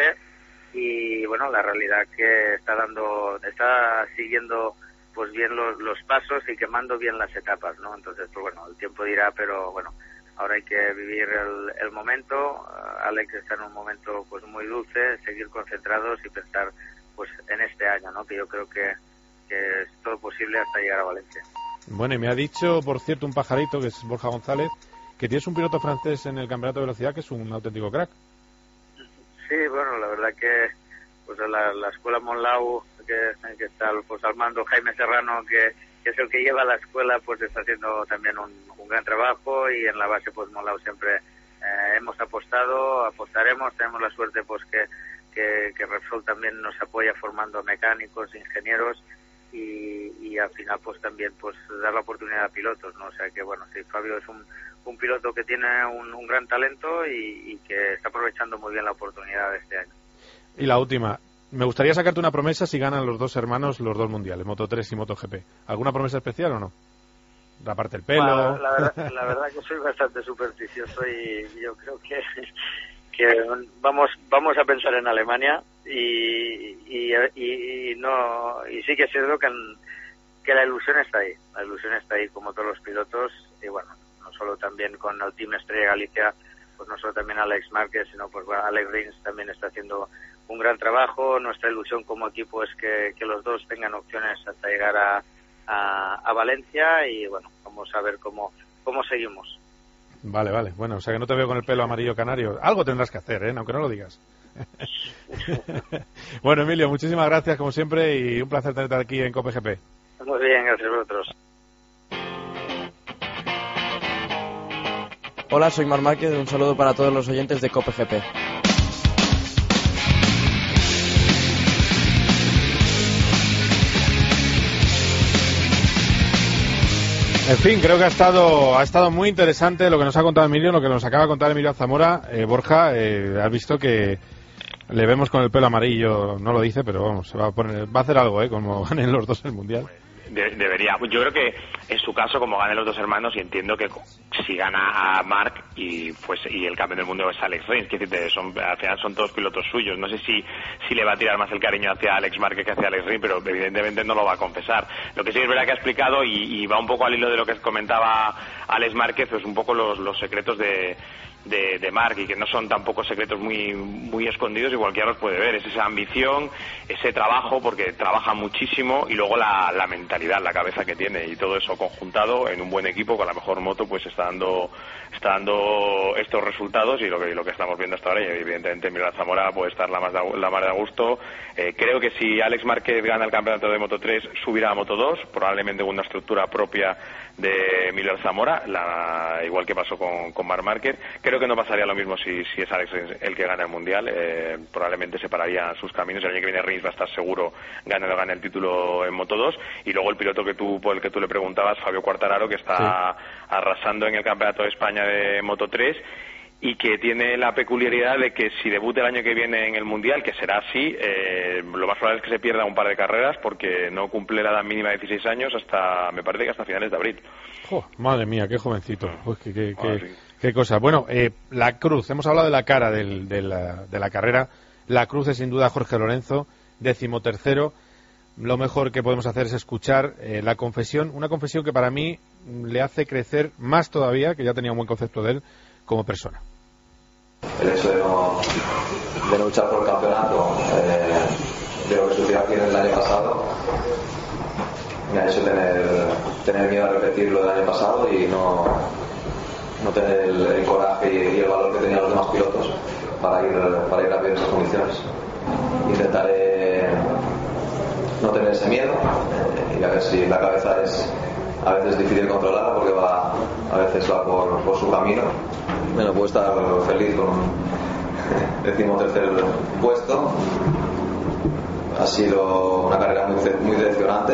y bueno, la realidad que está dando, está siguiendo pues bien los, los pasos y quemando bien las etapas, ¿no? Entonces, pues bueno, el tiempo dirá, pero bueno, ahora hay que vivir el, el momento. Uh, Alex está en un momento pues muy dulce, seguir concentrados y pensar pues en este año, ¿no? Que yo creo que, que es todo posible hasta llegar a Valencia. Bueno, y me ha dicho, por cierto, un pajarito, que es Borja González, que tienes un piloto francés en el campeonato de velocidad que es un auténtico crack. Sí, bueno, la verdad que pues la, la escuela Monlau, que, que está pues al mando Jaime Serrano, que, que es el que lleva la escuela, pues está haciendo también un, un gran trabajo, y en la base pues Monlau siempre eh, hemos apostado, apostaremos, tenemos la suerte pues que, que, que Repsol también nos apoya formando mecánicos, ingenieros, y, y al final pues también pues dar la oportunidad a pilotos, ¿no? O sea que bueno, sí, Fabio es un, un piloto que tiene un, un gran talento y, y que está aprovechando muy bien la oportunidad de este año. Y la última, me gustaría sacarte una promesa si ganan los dos hermanos los dos mundiales, Moto tres y MotoGP. ¿Alguna promesa especial o no? Raparte el pelo. Bueno, la, verdad, la verdad que soy bastante supersticioso y yo creo que, que vamos vamos a pensar en Alemania y, y, y, y no y sí que es cierto que, que la ilusión está ahí, la ilusión está ahí como todos los pilotos, y bueno, no solo también con el Team Estrella Galicia, pues no solo también Alex Márquez, sino pues bueno, Alex Rins también está haciendo un gran trabajo. Nuestra ilusión como equipo es que, que los dos tengan opciones hasta llegar a, a, a Valencia, y bueno, vamos a ver cómo, cómo seguimos. Vale, vale. Bueno, o sea que no te veo con el pelo amarillo canario. Algo tendrás que hacer, ¿eh? Aunque no lo digas. Bueno, Emilio, muchísimas gracias como siempre y un placer tenerte aquí en Cope G P. Muy bien, gracias a vosotros. Hola, soy Mar Márquez, un saludo para todos los oyentes de Cope G P. En fin, creo que ha estado ha estado muy interesante lo que nos ha contado Emilio, lo que nos acaba de contar Emilio Zamora. Eh, Borja, eh, has visto que le vemos con el pelo amarillo, no lo dice, pero vamos, se va a poner, va a hacer algo, ¿eh? Como ganen los dos el mundial. De, debería. Yo creo que en su caso, como ganen los dos hermanos, y entiendo que si gana a Marc y pues y el campeón del mundo es Alex Rins, que son, al final son todos pilotos suyos. No sé si si le va a tirar más el cariño hacia Alex Márquez que hacia Alex Rins, pero evidentemente no lo va a confesar. Lo que sí es verdad que ha explicado, y, y va un poco al hilo de lo que comentaba Alex Márquez, pues un poco los, los secretos de de, de Marc, y que no son tampoco secretos muy muy escondidos, y cualquiera los puede ver. Es esa ambición, ese trabajo, porque trabaja muchísimo, y luego la, la mentalidad, la cabeza que tiene, y todo eso conjuntado en un buen equipo con la mejor moto, pues está dando está dando estos resultados, y lo que lo que estamos viendo hasta ahora. Y evidentemente Emilio Zamora puede estar la más de, la más de a gusto. Eh, creo que si Alex Márquez gana el campeonato de Moto tres, subirá a Moto dos, probablemente con una estructura propia de Emilio Zamora, la, igual que pasó con, con Marc Márquez. Creo que no pasaría lo mismo si, si es Alex Rins el que gana el mundial. Eh, probablemente separarían sus caminos. El año que viene Rins va a estar seguro gane o gane el título en Moto dos. Y luego el piloto que tú, por el que tú le preguntabas, Fabio Quartararo, que está sí. arrasando en el campeonato de España de Moto tres, y que tiene la peculiaridad de que si debuta el año que viene en el mundial, que será así, eh, lo más probable es que se pierda un par de carreras, porque no cumple la edad mínima de dieciséis años hasta, me parece que hasta finales de abril. Oh, madre mía, qué jovencito. Uy, qué, qué, ah, qué, sí. qué cosa. Bueno, eh, la cruz, hemos hablado de la cara del, de, la, de la carrera. La cruz es sin duda Jorge Lorenzo, decimotercero. Lo mejor que podemos hacer es escuchar eh, la confesión, una confesión que para mí le hace crecer más todavía, que ya tenía un buen concepto de él como persona. El hecho de no, de no luchar por el campeonato, eh, de lo que sucedió aquí en el año pasado, me ha hecho tener, tener miedo a repetir lo del año pasado y no, no tener el, el coraje y, y el valor que tenían los demás pilotos para ir, para ir rápido en esas condiciones. Intentaré no tener ese miedo y a ver si la cabeza es a veces difícil controlarla, porque va a veces va por, por su camino. Bueno, puedo estar feliz con un decimotercer puesto. Ha sido una carrera muy, muy decepcionante,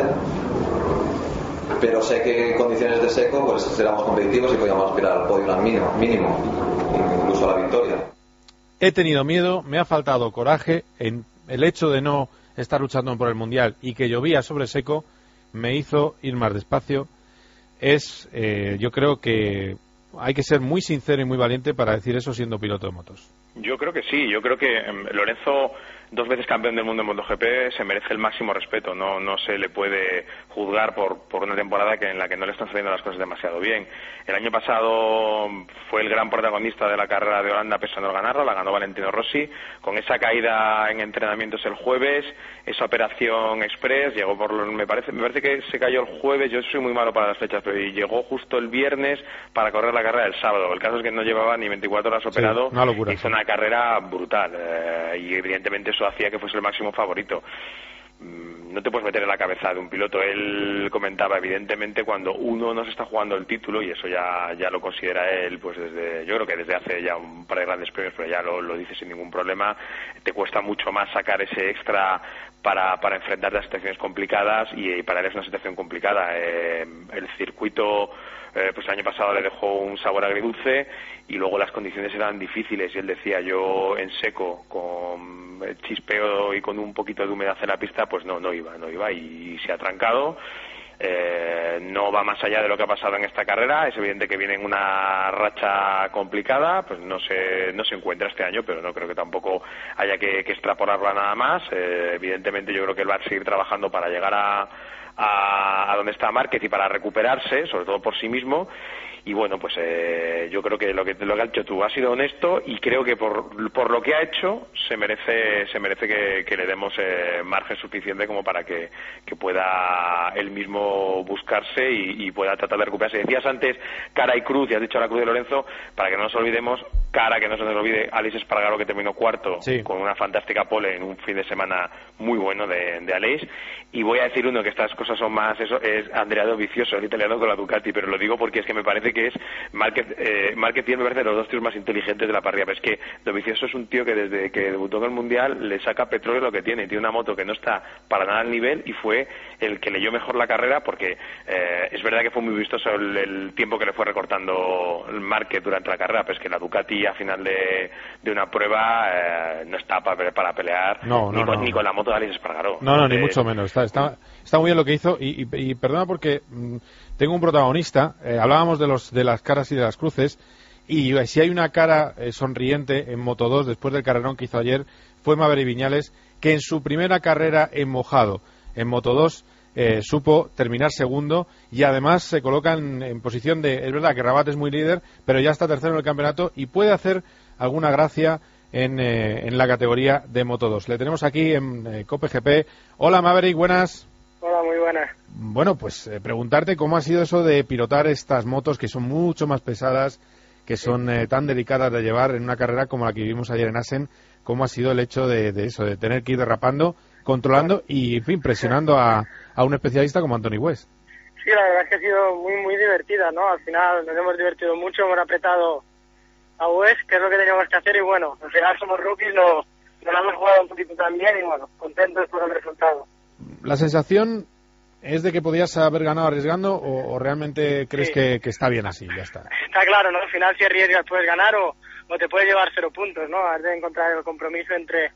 pero sé que en condiciones de seco pues seremos competitivos y podríamos aspirar al podio al mínimo, mínimo, incluso a la victoria. He tenido miedo, me ha faltado coraje. En el hecho de no estar luchando por el mundial y que llovía sobre seco me hizo ir más despacio. Es, eh, yo creo que hay que ser muy sincero y muy valiente para decir eso siendo piloto de motos. Yo creo que sí, yo creo que um, Lorenzo dos veces campeón del mundo en MotoGP, se merece el máximo respeto. No no se le puede juzgar por por una temporada que en la que no le están saliendo las cosas demasiado bien. El año pasado fue el gran protagonista de la carrera de Holanda pese a no ganarla, la ganó Valentino Rossi, con esa caída en entrenamientos el jueves, esa operación express, llegó por me parece me parece que se cayó el jueves, yo soy muy malo para las fechas, pero llegó justo el viernes para correr la carrera del sábado. El caso es que no llevaba ni veinticuatro horas operado, sí, una locura, hizo una carrera brutal, eh, y evidentemente eso hacía que fuese el máximo favorito. No te puedes meter en la cabeza de un piloto. Él comentaba, evidentemente, cuando uno no se está jugando el título, y eso ya ya lo considera él, pues desde, yo creo que desde hace ya un par de grandes premios, pero ya lo, lo dice sin ningún problema, te cuesta mucho más sacar ese extra para, para enfrentarte a situaciones complicadas, y, y para él es una situación complicada. Eh, el circuito, eh, pues el año pasado le dejó un sabor agridulce, y luego las condiciones eran difíciles, y él decía, yo en seco, con chispeo y con un poquito de humedad en la pista, pues no, no iba, no iba, y, y se ha trancado. Eh, no va más allá de lo que ha pasado en esta carrera. Es evidente que viene en una racha complicada, pues no se no se encuentra este año, pero no creo que tampoco haya que, que extrapolarla nada más. Eh, evidentemente yo creo que él va a seguir trabajando para llegar a, a, a donde está Márquez y para recuperarse, sobre todo por sí mismo. Y bueno, pues eh, yo creo que lo que lo que ha hecho tú ha sido honesto, y creo que por, por lo que ha hecho se merece se merece que, que le demos eh, margen suficiente como para que, que pueda él mismo buscarse y, y pueda tratar de recuperarse. Decías antes cara y cruz, y has dicho la cruz de Lorenzo, para que no nos olvidemos, cara que no se nos olvide, Aleix Espargaró, que terminó cuarto, sí, con una fantástica pole en un fin de semana muy bueno de, de Aleix. Y voy a decir uno que estas cosas son más, eso es Andrea Dovizioso, el italiano con la Ducati, pero lo digo porque es que me parece que es Márquez, eh, Márquez tiene, me parece, los dos tíos más inteligentes de la parrilla, pero es que Dovizioso es un tío que desde que debutó en el Mundial le saca petróleo lo que tiene, tiene una moto que no está para nada al nivel, y fue el que leyó mejor la carrera, porque eh, es verdad que fue muy vistoso el, el tiempo que le fue recortando Márquez durante la carrera, pero es que la Ducati a final de, de una prueba eh, no está para, para pelear no, no, ni, con, no. ni con la moto de Aleix Espargaró. No, no, ni mucho menos, está, está, está muy bien lo que hizo, y, y, y perdona porque mmm, tengo un protagonista, eh, hablábamos de los de las caras y de las cruces, y eh, si hay una cara eh, sonriente en Moto dos después del carrerón que hizo ayer, fue Maverick Viñales, que en su primera carrera en mojado en Moto dos eh, supo terminar segundo, y además se coloca en, en posición de, es verdad que Rabat es muy líder, pero ya está tercero en el campeonato y puede hacer alguna gracia en, eh, en la categoría de Moto dos. Le tenemos aquí en eh, Cope G P. Hola Maverick, buenas. Hola, muy buenas. Bueno, pues eh, preguntarte cómo ha sido eso de pilotar estas motos que son mucho más pesadas, que son eh, tan delicadas de llevar en una carrera como la que vivimos ayer en Assen. ¿Cómo ha sido el hecho de, de eso, de tener que ir derrapando, controlando y, en fin, presionando a, a un especialista como Anthony West? Sí, la verdad es que ha sido muy, muy divertida, ¿no? Al final nos hemos divertido mucho, hemos apretado a West, que es lo que teníamos que hacer, y bueno, al final somos rookies, nos, nos la hemos jugado un poquito también, y bueno, contentos por el resultado. ¿La sensación es de que podías haber ganado arriesgando, o, o realmente crees sí. que, que está bien así, ya está? Está claro, ¿no? Al final si arriesgas puedes ganar o, o te puedes llevar cero puntos, ¿no? Has de encontrar el compromiso entre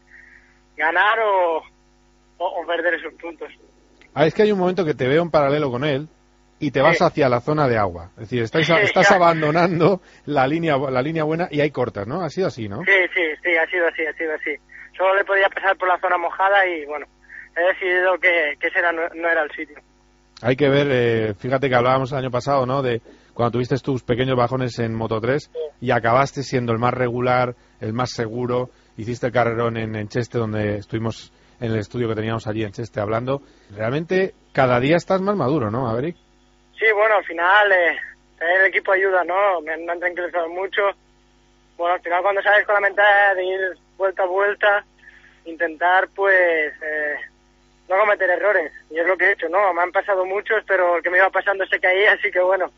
ganar o, o, o perder esos puntos. Ah, es que hay un momento que te veo en paralelo con él y te vas sí. hacia la zona de agua. Es decir, estás, estás abandonando la línea la línea buena y hay cortas, ¿no? Ha sido así, ¿no? Sí, sí, sí, ha sido así, ha sido así. Solo le podía pasar por la zona mojada y, bueno, he decidido que, que ese era, no, no era el sitio. Hay que ver, eh, fíjate que hablábamos el año pasado, ¿no?, de cuando tuviste tus pequeños bajones en Moto tres sí. y acabaste siendo el más regular, el más seguro, hiciste el carrerón en, en Cheste, donde estuvimos en el estudio que teníamos allí en Cheste hablando. Realmente cada día estás más maduro, ¿no, Maverick? Sí, bueno, al final eh, el equipo ayuda, ¿no? Me, me han tranquilizado mucho. Bueno, al final cuando sales con la mentalidad de ir vuelta a vuelta, intentar pues eh, no cometer errores, y es lo que he hecho, ¿no? Me han pasado muchos, pero el que me iba pasando se caía, así que bueno,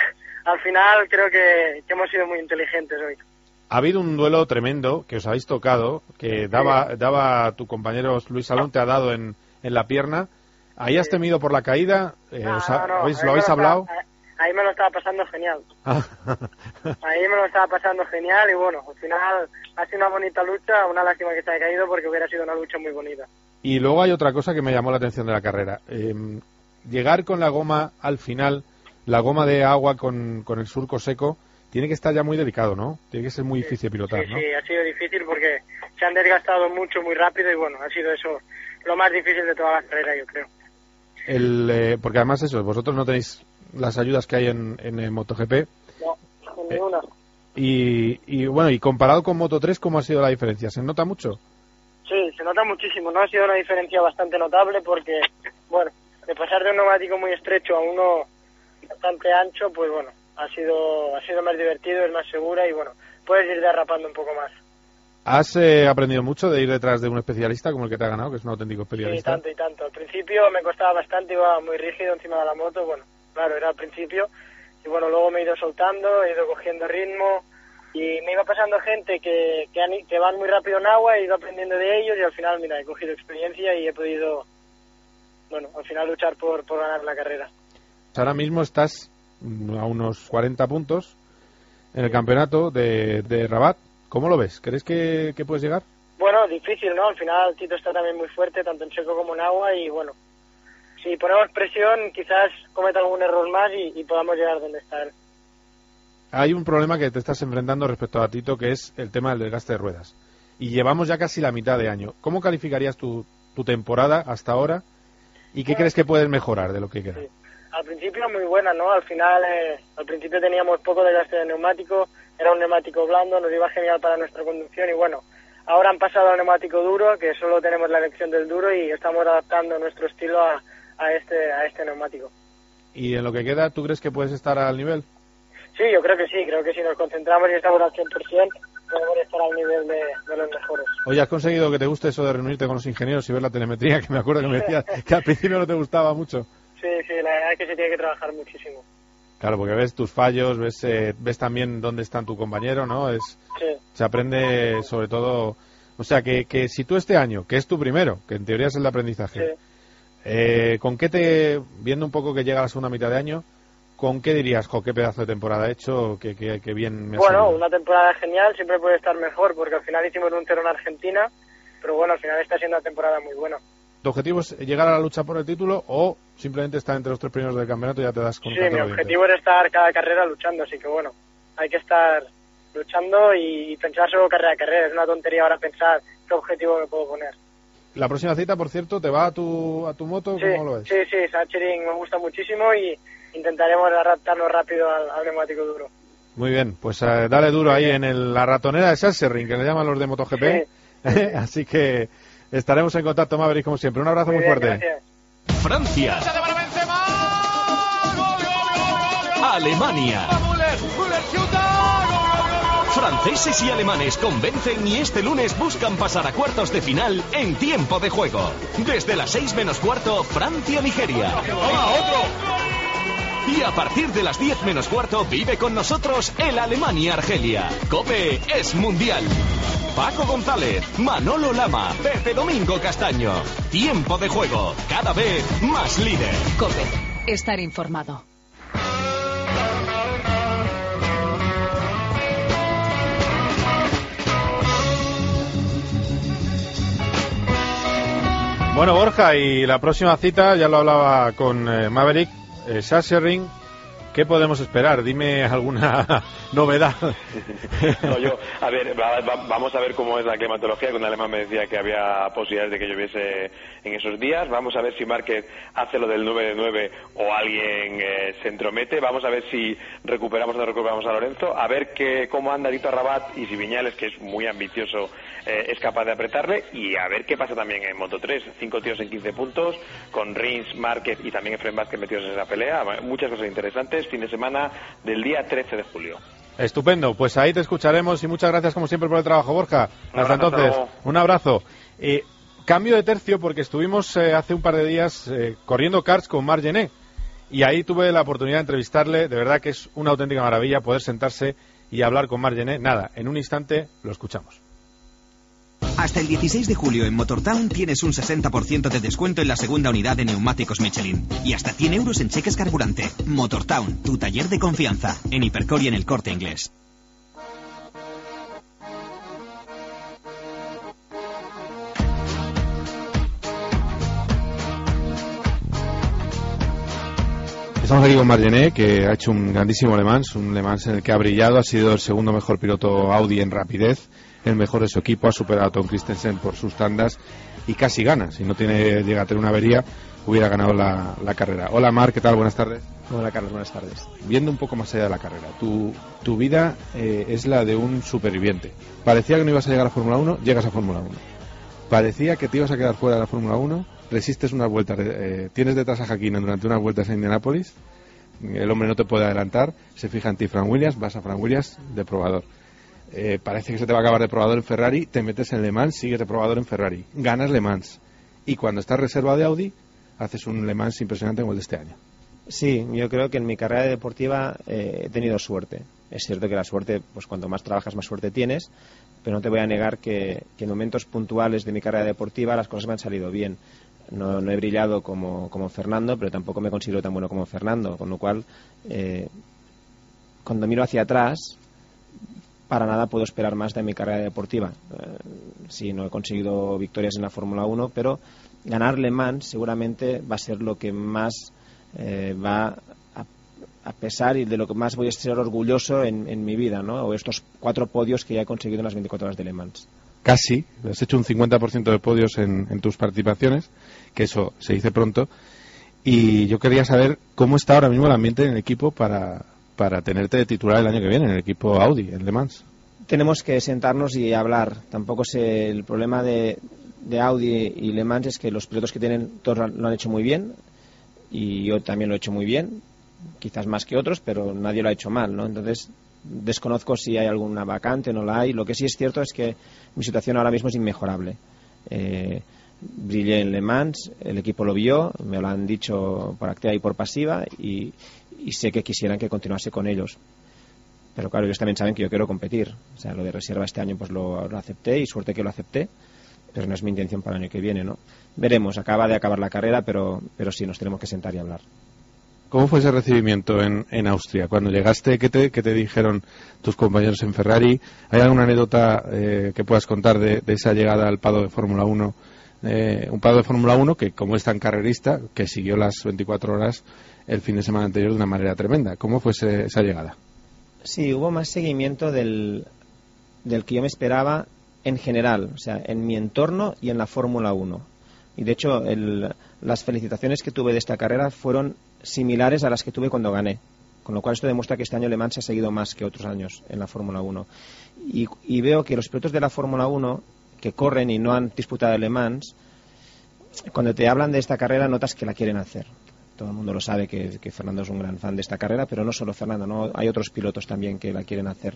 al final creo que, que hemos sido muy inteligentes hoy. Ha habido un duelo tremendo que os habéis tocado, que daba, daba tu compañero Luis Salón, te ha dado en, en la pierna. ¿Ahí has temido por la caída? Eh, no, os ha, no, no, ¿Lo habéis hablado? Estaba, ahí me lo estaba pasando genial. Ahí me lo estaba pasando genial, y bueno, al final ha sido una bonita lucha, una lástima que se haya caído porque hubiera sido una lucha muy bonita. Y luego hay otra cosa que me llamó la atención de la carrera. Eh, llegar con la goma al final, la goma de agua con, con el surco seco, tiene que estar ya muy delicado, ¿no? Tiene que ser muy difícil pilotar, sí, ¿no? Sí, ha sido difícil porque se han desgastado mucho, muy rápido y bueno, ha sido eso lo más difícil de toda la carrera, yo creo. El, eh, porque además eso, vosotros no tenéis las ayudas que hay en, en el MotoGP. No, ninguna. Y, y bueno, y comparado con Moto tres, ¿cómo ha sido la diferencia? ¿Se nota mucho? Sí, se nota muchísimo, ¿no? Ha sido una diferencia bastante notable porque, bueno, de pasar de un neumático muy estrecho a uno bastante ancho, pues bueno, ha sido ha sido más divertido, es más segura y bueno, puedes ir derrapando un poco más. ¿Has eh, aprendido mucho de ir detrás de un especialista como el que te ha ganado, que es un auténtico especialista? Sí, tanto y tanto. Al principio me costaba bastante, iba muy rígido encima de la moto, bueno, claro, era al principio, y bueno, luego me he ido soltando, he ido cogiendo ritmo, y me iba pasando gente que, que, han, que van muy rápido en agua, he ido aprendiendo de ellos, y al final, mira, he cogido experiencia y he podido, bueno, al final luchar por, por ganar la carrera. Ahora mismo estás a unos cuarenta puntos en el campeonato de, de Rabat. ¿Cómo lo ves? ¿Crees que, que puedes llegar? Bueno, difícil, ¿no? Al final Tito está también muy fuerte, tanto en seco como en agua, y bueno, si ponemos presión, quizás cometa algún error más y, y podamos llegar donde está él. Hay un problema que te estás enfrentando respecto a Tito, que es el tema del desgaste de ruedas. Y llevamos ya casi la mitad de año. ¿Cómo calificarías tu, tu temporada hasta ahora? ¿Y qué bueno, crees que puedes mejorar de lo que queda? Sí. Al principio muy buena, ¿no? Al final, eh, al principio teníamos poco desgaste de neumático, era un neumático blando, nos iba genial para nuestra conducción y bueno, ahora han pasado al neumático duro, que solo tenemos la elección del duro y estamos adaptando nuestro estilo a, a este a este neumático. ¿Y en lo que queda, tú crees que puedes estar al nivel? Sí, yo creo que sí, creo que si nos concentramos y estamos al cien por ciento, podemos estar al nivel de, de los mejores. Oye, ¿has conseguido que te guste eso de reunirte con los ingenieros y ver la telemetría? Que me acuerdo que me decías que al principio no te gustaba mucho. Sí, sí, la verdad es que se tiene que trabajar muchísimo. Claro, porque ves tus fallos, ves eh, ves también dónde está tu compañero, ¿no? Es sí. Se aprende sobre todo... O sea, que, que si tú este año, que es tu primero, que en teoría es el de aprendizaje, sí. eh, ¿con qué te... Viendo un poco que llega la segunda mitad de año, ¿con qué dirías, jo, qué pedazo de temporada he hecho, que, que, que bien me ha Bueno, salido? Una temporada genial, siempre puede estar mejor, porque al final hicimos un cero en Argentina, pero bueno, al final está siendo una temporada muy buena. ¿Tu objetivo es llegar a la lucha por el título o simplemente estar entre los tres primeros del campeonato y ya te das con Sí, mi objetivo es estar cada carrera luchando, así que bueno, hay que estar luchando y pensar solo carrera a carrera. Es una tontería ahora pensar qué objetivo me puedo poner. La próxima cita, por cierto, ¿te va a tu, a tu moto? Sí, ¿Cómo lo ves? sí, sí, Sachering me gusta muchísimo y intentaremos adaptarnos rápido al, al neumático duro. Muy bien, pues eh, dale duro ahí en el, la ratonera de Sachering, que le llaman los de MotoGP. Sí. Así que estaremos en contacto, Maverick, como siempre. Un abrazo muy, muy bien, fuerte. Gracias. Francia. Alemania. Franceses y alemanes convencen y este lunes buscan pasar a cuartos de final en tiempo de juego. Desde las seis menos cuarto, Francia-Nigeria. Y a partir de las diez menos cuarto, vive con nosotros el Alemania-Argelia. COPE es mundial. Paco González, Manolo Lama, Pepe Domingo Castaño. Tiempo de juego, cada vez más líder. COPE, estar informado. Bueno, Borja, y la próxima cita, ya lo hablaba con eh, Maverick, eh, Sachsenring. ¿Qué podemos esperar? Dime alguna novedad. No, yo, a ver, va, va, vamos a ver cómo es la climatología. Un alemán me decía que había posibilidades de que lloviese en esos días. Vamos a ver si Márquez hace lo del nueve de nueve o alguien eh, se entromete. Vamos a ver si recuperamos o no recuperamos a Lorenzo. A ver que, cómo anda Tito Rabat y si Viñales, que es muy ambicioso, eh, es capaz de apretarle. Y a ver qué pasa también en Moto tres. Cinco tíos en quince puntos, con Rins, Márquez y también Efren Vázquez metidos en esa pelea. Muchas cosas interesantes. Fin de semana del día trece de julio. Estupendo, pues ahí te escucharemos y muchas gracias como siempre por el trabajo, Borja. Un Hasta abrazo, entonces, hasta un abrazo. Eh, cambio de tercio porque estuvimos eh, hace un par de días eh, corriendo karts con Marc Gené y ahí tuve la oportunidad de entrevistarle. De verdad que es una auténtica maravilla poder sentarse y hablar con Marc Gené. Nada, en un instante lo escuchamos. Hasta el dieciséis de julio en Motortown tienes un sesenta por ciento de descuento en la segunda unidad de neumáticos Michelin y hasta cien euros en cheques carburante. Motortown, tu taller de confianza, en Hipercor y en el Corte Inglés. Estamos aquí con Margené, que ha hecho un grandísimo Le Mans, un Le Mans en el que ha brillado, ha sido el segundo mejor piloto Audi en rapidez, el mejor de su equipo, ha superado a Tom Christensen por sus tandas y casi gana. Si no tiene, llega a tener una avería, hubiera ganado la, la carrera. Hola Mar, ¿qué tal? Buenas tardes. Hola Carlos, buenas tardes. Viendo un poco más allá de la carrera, tu, tu vida eh, es la de un superviviente. Parecía que no ibas a llegar a Fórmula uno, llegas a Fórmula uno. Parecía que te ibas a quedar fuera de la Fórmula uno, resistes unas vueltas, eh, tienes detrás a Hakkinen durante unas vueltas en Indianápolis, el hombre no te puede adelantar, se fija en ti Frank Williams, vas a Frank Williams de probador. Eh, parece que se te va a acabar de probador en Ferrari, te metes en Le Mans, sigues de probador en Ferrari, ganas Le Mans. Y cuando estás reserva de Audi, haces un Le Mans impresionante como el de este año. Sí, yo creo que en mi carrera deportiva eh, he tenido suerte. Es cierto que la suerte, pues cuanto más trabajas, más suerte tienes, pero no te voy a negar que, que en momentos puntuales de mi carrera deportiva las cosas me han salido bien. No, no he brillado como, como Fernando, pero tampoco me considero tan bueno como Fernando, con lo cual, eh, cuando miro hacia atrás, para nada puedo esperar más de mi carrera deportiva. Eh, sí, no he conseguido victorias en la Fórmula uno, pero ganar Le Mans seguramente va a ser lo que más eh, va a, a pesar y de lo que más voy a ser orgulloso en, en mi vida, ¿no? O estos cuatro podios que ya he conseguido en las veinticuatro horas de Le Mans. Casi, has hecho un cincuenta por ciento de podios en, en tus participaciones, que eso se dice pronto, y yo quería saber cómo está ahora mismo el ambiente en el equipo para, para tenerte de titular el año que viene en el equipo Audi, en Le Mans. Tenemos que sentarnos y hablar. Tampoco sé, el problema de, de Audi y Le Mans es que los pilotos que tienen todos lo han hecho muy bien, y yo también lo he hecho muy bien, quizás más que otros, pero nadie lo ha hecho mal, ¿no? Entonces desconozco si hay alguna vacante o no la hay. Lo que sí es cierto es que mi situación ahora mismo es inmejorable. Eh, brillé en Le Mans, el equipo lo vio, me lo han dicho por activa y por pasiva, y, y sé que quisieran que continuase con ellos. Pero claro, ellos también saben que yo quiero competir. O sea, lo de reserva este año pues lo, lo acepté, y suerte que lo acepté, pero no es mi intención para el año que viene, ¿no? Veremos, acaba de acabar la carrera, pero, pero sí, nos tenemos que sentar y hablar. ¿Cómo fue ese recibimiento en, en Austria? Cuando llegaste, ¿qué te, qué te dijeron tus compañeros en Ferrari? ¿Hay alguna anécdota eh, que puedas contar de, de esa llegada al Paddock de Fórmula uno? Eh, un Paddock de Fórmula uno que, como es tan carrerista, que siguió las veinticuatro horas el fin de semana anterior de una manera tremenda. ¿Cómo fue ese, esa llegada? Sí, hubo más seguimiento del, del que yo me esperaba en general, o sea, en mi entorno y en la Fórmula uno. Y de hecho, el, las felicitaciones que tuve de esta carrera fueron similares a las que tuve cuando gané, con lo cual esto demuestra que este año Le Mans se ha seguido más que otros años en la Fórmula uno. Y, y veo que los pilotos de la Fórmula uno que corren y no han disputado Le Mans, cuando te hablan de esta carrera notas que la quieren hacer. Todo el mundo lo sabe que, que Fernando es un gran fan de esta carrera, pero no solo Fernando, ¿no? Hay otros pilotos también que la quieren hacer.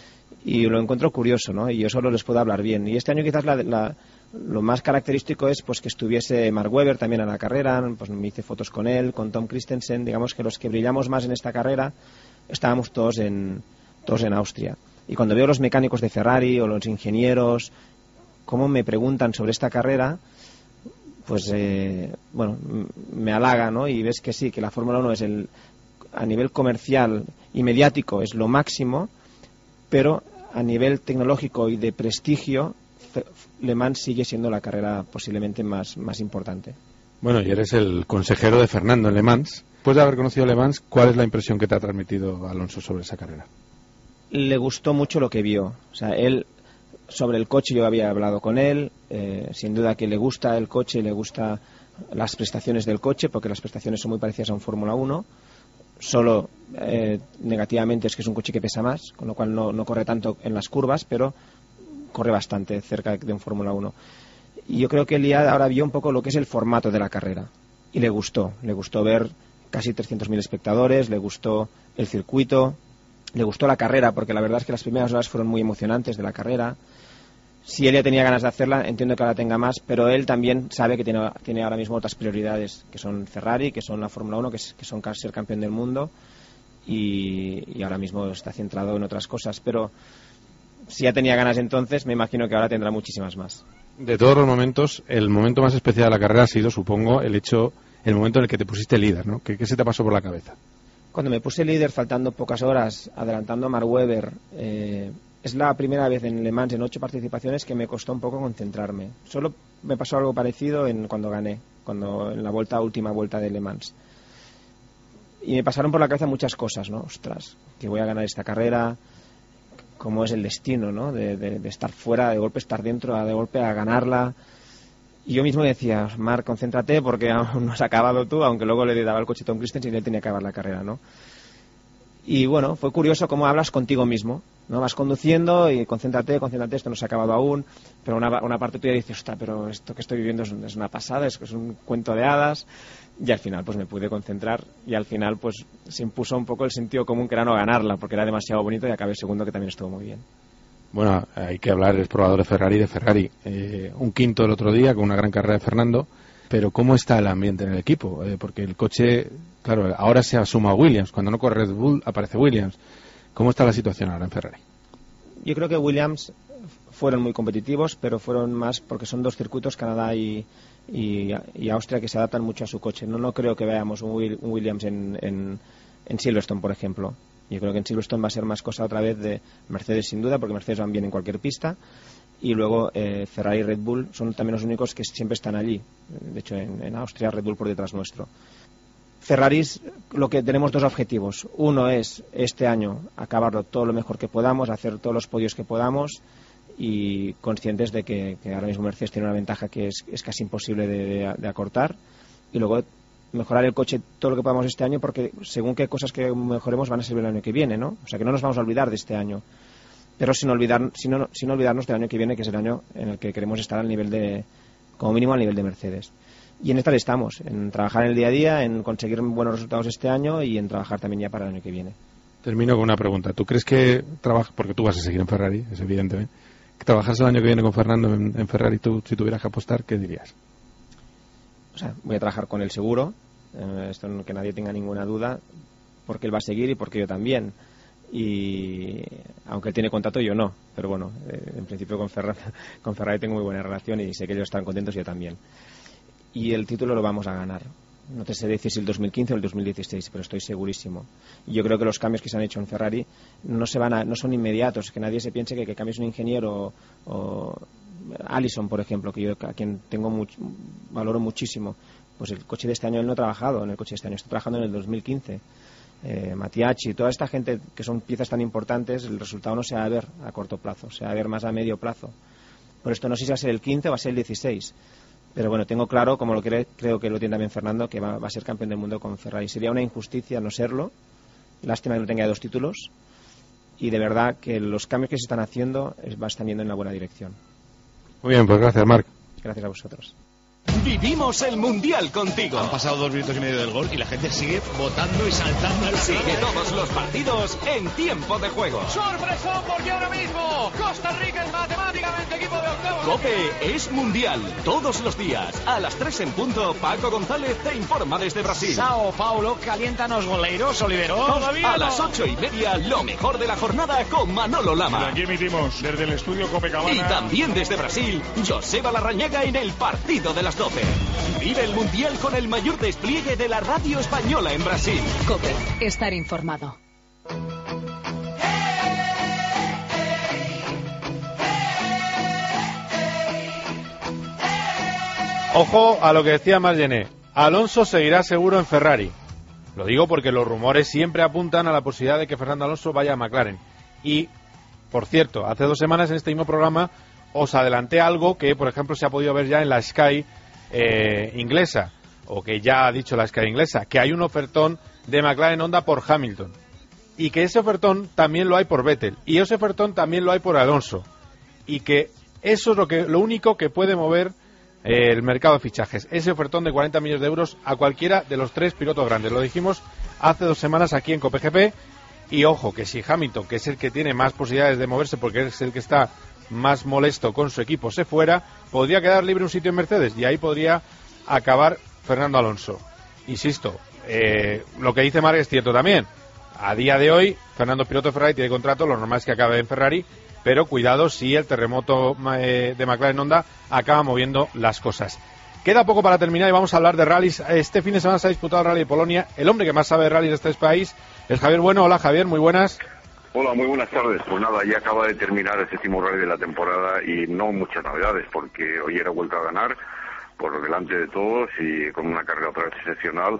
Y lo encuentro curioso, ¿no? Y yo solo les puedo hablar bien. Y este año quizás la, la, lo más característico es pues que estuviese Mark Webber también en la carrera, pues me hice fotos con él, con Tom Christensen. Digamos que los que brillamos más en esta carrera estábamos todos en, todos en Austria. Y cuando veo los mecánicos de Ferrari o los ingenieros, cómo me preguntan sobre esta carrera, pues eh, bueno, me halaga, ¿no? Y ves que sí, que la Fórmula uno es el, a nivel comercial y mediático es lo máximo, pero a nivel tecnológico y de prestigio Le Mans sigue siendo la carrera posiblemente más, más importante. Bueno, y eres el consejero de Fernando en Le Mans. Después de haber conocido Le Mans, ¿cuál es la impresión que te ha transmitido Alonso sobre esa carrera? Le gustó mucho lo que vio. O sea, él, sobre el coche yo había hablado con él, eh, sin duda que le gusta el coche y le gusta las prestaciones del coche, porque las prestaciones son muy parecidas a un Fórmula uno. Solo eh, negativamente es que es un coche que pesa más, con lo cual no, no corre tanto en las curvas, pero corre bastante cerca de un Fórmula uno. Y yo creo que él ya ahora vio un poco lo que es el formato de la carrera. Y le gustó. Le gustó ver casi trescientos mil espectadores, le gustó el circuito, le gustó la carrera, porque la verdad es que las primeras horas fueron muy emocionantes de la carrera. Si él ya tenía ganas de hacerla, entiendo que ahora tenga más, pero él también sabe que tiene, tiene ahora mismo otras prioridades, que son Ferrari, que son la Fórmula uno, que, es, que son ser campeón del mundo, y, y ahora mismo está centrado en otras cosas. Pero si ya tenía ganas entonces, me imagino que ahora tendrá muchísimas más. De todos los momentos, el momento más especial de la carrera ha sido, supongo, el hecho, el momento en el que te pusiste líder, ¿no? ¿Qué, qué se te pasó por la cabeza? Cuando me puse líder, faltando pocas horas, adelantando a Mark Webber, eh, es la primera vez en Le Mans, en ocho participaciones, que me costó un poco concentrarme. Solo me pasó algo parecido en cuando gané, cuando en la vuelta última vuelta de Le Mans. y me pasaron por la cabeza muchas cosas, ¿no? Ostras, que voy a ganar esta carrera, cómo es el destino, ¿no? De, de, de estar fuera, de golpe estar dentro, de golpe a ganarla. Y yo mismo decía, Marc, concéntrate porque aún no has acabado tú, aunque luego le daba el coche a Tom Kristensen y él tenía que acabar la carrera, ¿no? Y bueno, fue curioso cómo hablas contigo mismo, ¿no? Vas conduciendo y concéntrate, concéntrate, esto no se ha acabado aún, pero una, una parte tuya dice, ostras, pero esto que estoy viviendo es, es una pasada, es, es un cuento de hadas. Y al final pues me pude concentrar y al final pues se impuso un poco el sentido común, que era no ganarla, porque era demasiado bonito, y acabé segundo, que también estuvo muy bien. Bueno, hay que hablar, es probador de Ferrari, de Ferrari. Eh, un quinto el otro día con una gran carrera de Fernando, pero ¿cómo está el ambiente en el equipo? Eh, porque el coche, claro, ahora se asuma a Williams, cuando no corre Red Bull aparece Williams. ¿Cómo está la situación ahora en Ferrari? Yo creo que Williams fueron muy competitivos, pero fueron más porque son dos circuitos, Canadá y, y, y Austria, que se adaptan mucho a su coche. No, no creo que veamos un, Will, un Williams en, en, en Silverstone, por ejemplo. Yo creo que en Silverstone va a ser más cosa otra vez de Mercedes, sin duda, porque Mercedes van bien en cualquier pista. Y luego eh, Ferrari y Red Bull son también los únicos que siempre están allí. De hecho, en, en Austria, Red Bull por detrás nuestro. Ferraris, lo que tenemos dos objetivos. Uno es este año acabarlo todo lo mejor que podamos, hacer todos los podios que podamos, y conscientes de que, que ahora mismo Mercedes tiene una ventaja que es, es casi imposible de, de, de acortar, y luego mejorar el coche todo lo que podamos este año, porque según qué cosas que mejoremos van a servir el año que viene, ¿no? O sea que no nos vamos a olvidar de este año, pero sin olvidar, sin, sin olvidarnos del año que viene, que es el año en el que queremos estar al nivel de, como mínimo al nivel de Mercedes. Y en esta estamos, en trabajar en el día a día, en conseguir buenos resultados este año y en trabajar también ya para el año que viene. Termino con una pregunta. ¿Tú crees que trabajas, porque tú vas a seguir en Ferrari, es evidente, que trabajas el año que viene con Fernando en, en Ferrari, tú, si tuvieras que apostar, ¿qué dirías? O sea, voy a trabajar con él seguro, eh, esto no, que nadie tenga ninguna duda, porque él va a seguir y porque yo también. Y aunque él tiene contrato, yo no, pero bueno, eh, en principio con Ferrari, con Ferrari tengo muy buena relación y sé que ellos están contentos y yo también. Y el título lo vamos a ganar. No te sé decir si el dos mil quince o el dos mil dieciséis, pero estoy segurísimo. Y yo creo que los cambios que se han hecho en Ferrari no se van a, no son inmediatos, que nadie se piense que, que cambies un ingeniero o, o Allison, por ejemplo, que yo a quien tengo mucho, valoro muchísimo. Pues el coche de este año él no ha trabajado en el coche de este año, está trabajando en el dos mil quince. Eh, Matiachi, toda esta gente que son piezas tan importantes, el resultado no se va a ver a corto plazo, se va a ver más a medio plazo. Por esto no sé si va a ser el quince o va a ser el dieciséis. Pero bueno, tengo claro, como lo cree, creo que lo tiene también Fernando, que va, va a ser campeón del mundo con Ferrari. Sería una injusticia no serlo. Lástima que no tenga dos títulos. Y de verdad que los cambios que se están haciendo es, va, están yendo en la buena dirección. Muy bien, pues gracias, Marc. Gracias a vosotros. Vivimos el Mundial contigo. Han pasado dos minutos y medio del gol y la gente sigue votando y saltando al Sigue todos los partidos en Tiempo de Juego. ¡Sorpresón, porque ahora mismo Costa Rica es matemáticamente equipo de octavos! COPE es Mundial. Todos los días, a las tres en punto, Paco González te informa desde Brasil. Sao Paulo, caliéntanos goleiros, Oliveros. A las ocho y media, lo mejor de la jornada con Manolo Lama. Aquí emitimos desde el estudio Copacabana. Y también desde Brasil, Joseba Larrañaga en el partido de las doce. Vive el Mundial con el mayor despliegue de la radio española en Brasil. COPE, estar informado. Ojo a lo que decía Margené. Alonso seguirá seguro en Ferrari. Lo digo porque los rumores siempre apuntan a la posibilidad de que Fernando Alonso vaya a McLaren. Y, por cierto, hace dos semanas en este mismo programa os adelanté algo que, por ejemplo, se ha podido ver ya en la Sky eh, inglesa, o que ya ha dicho la Sky inglesa, que hay un ofertón de McLaren Honda por Hamilton. Y que ese ofertón también lo hay por Vettel. Y ese ofertón también lo hay por Alonso. Y que eso es lo, que, lo único que puede mover eh, el mercado de fichajes. Ese ofertón de cuarenta millones de euros a cualquiera de los tres pilotos grandes. Lo dijimos hace dos semanas aquí en COPEGP. Y ojo, que si Hamilton, que es el que tiene más posibilidades de moverse porque es el que está más molesto con su equipo, se fuera, podría quedar libre un sitio en Mercedes y ahí podría acabar Fernando Alonso. Insisto, eh, lo que dice Marc es cierto también. A día de hoy, Fernando piloto de Ferrari tiene contrato, lo normal es que acabe en Ferrari, pero cuidado si el terremoto eh, de McLaren Honda acaba moviendo las cosas. Queda poco para terminar y vamos a hablar de rallies. Este fin de semana se ha disputado el Rally de Polonia. El hombre que más sabe de rallies de este país es Javier Bueno. Hola, Javier, muy buenas. Hola, muy buenas tardes. Pues nada, ya acaba de terminar el séptimo rally de la temporada y no muchas novedades, porque hoy era vuelta a ganar por delante de todos y con una carrera otra vez excepcional,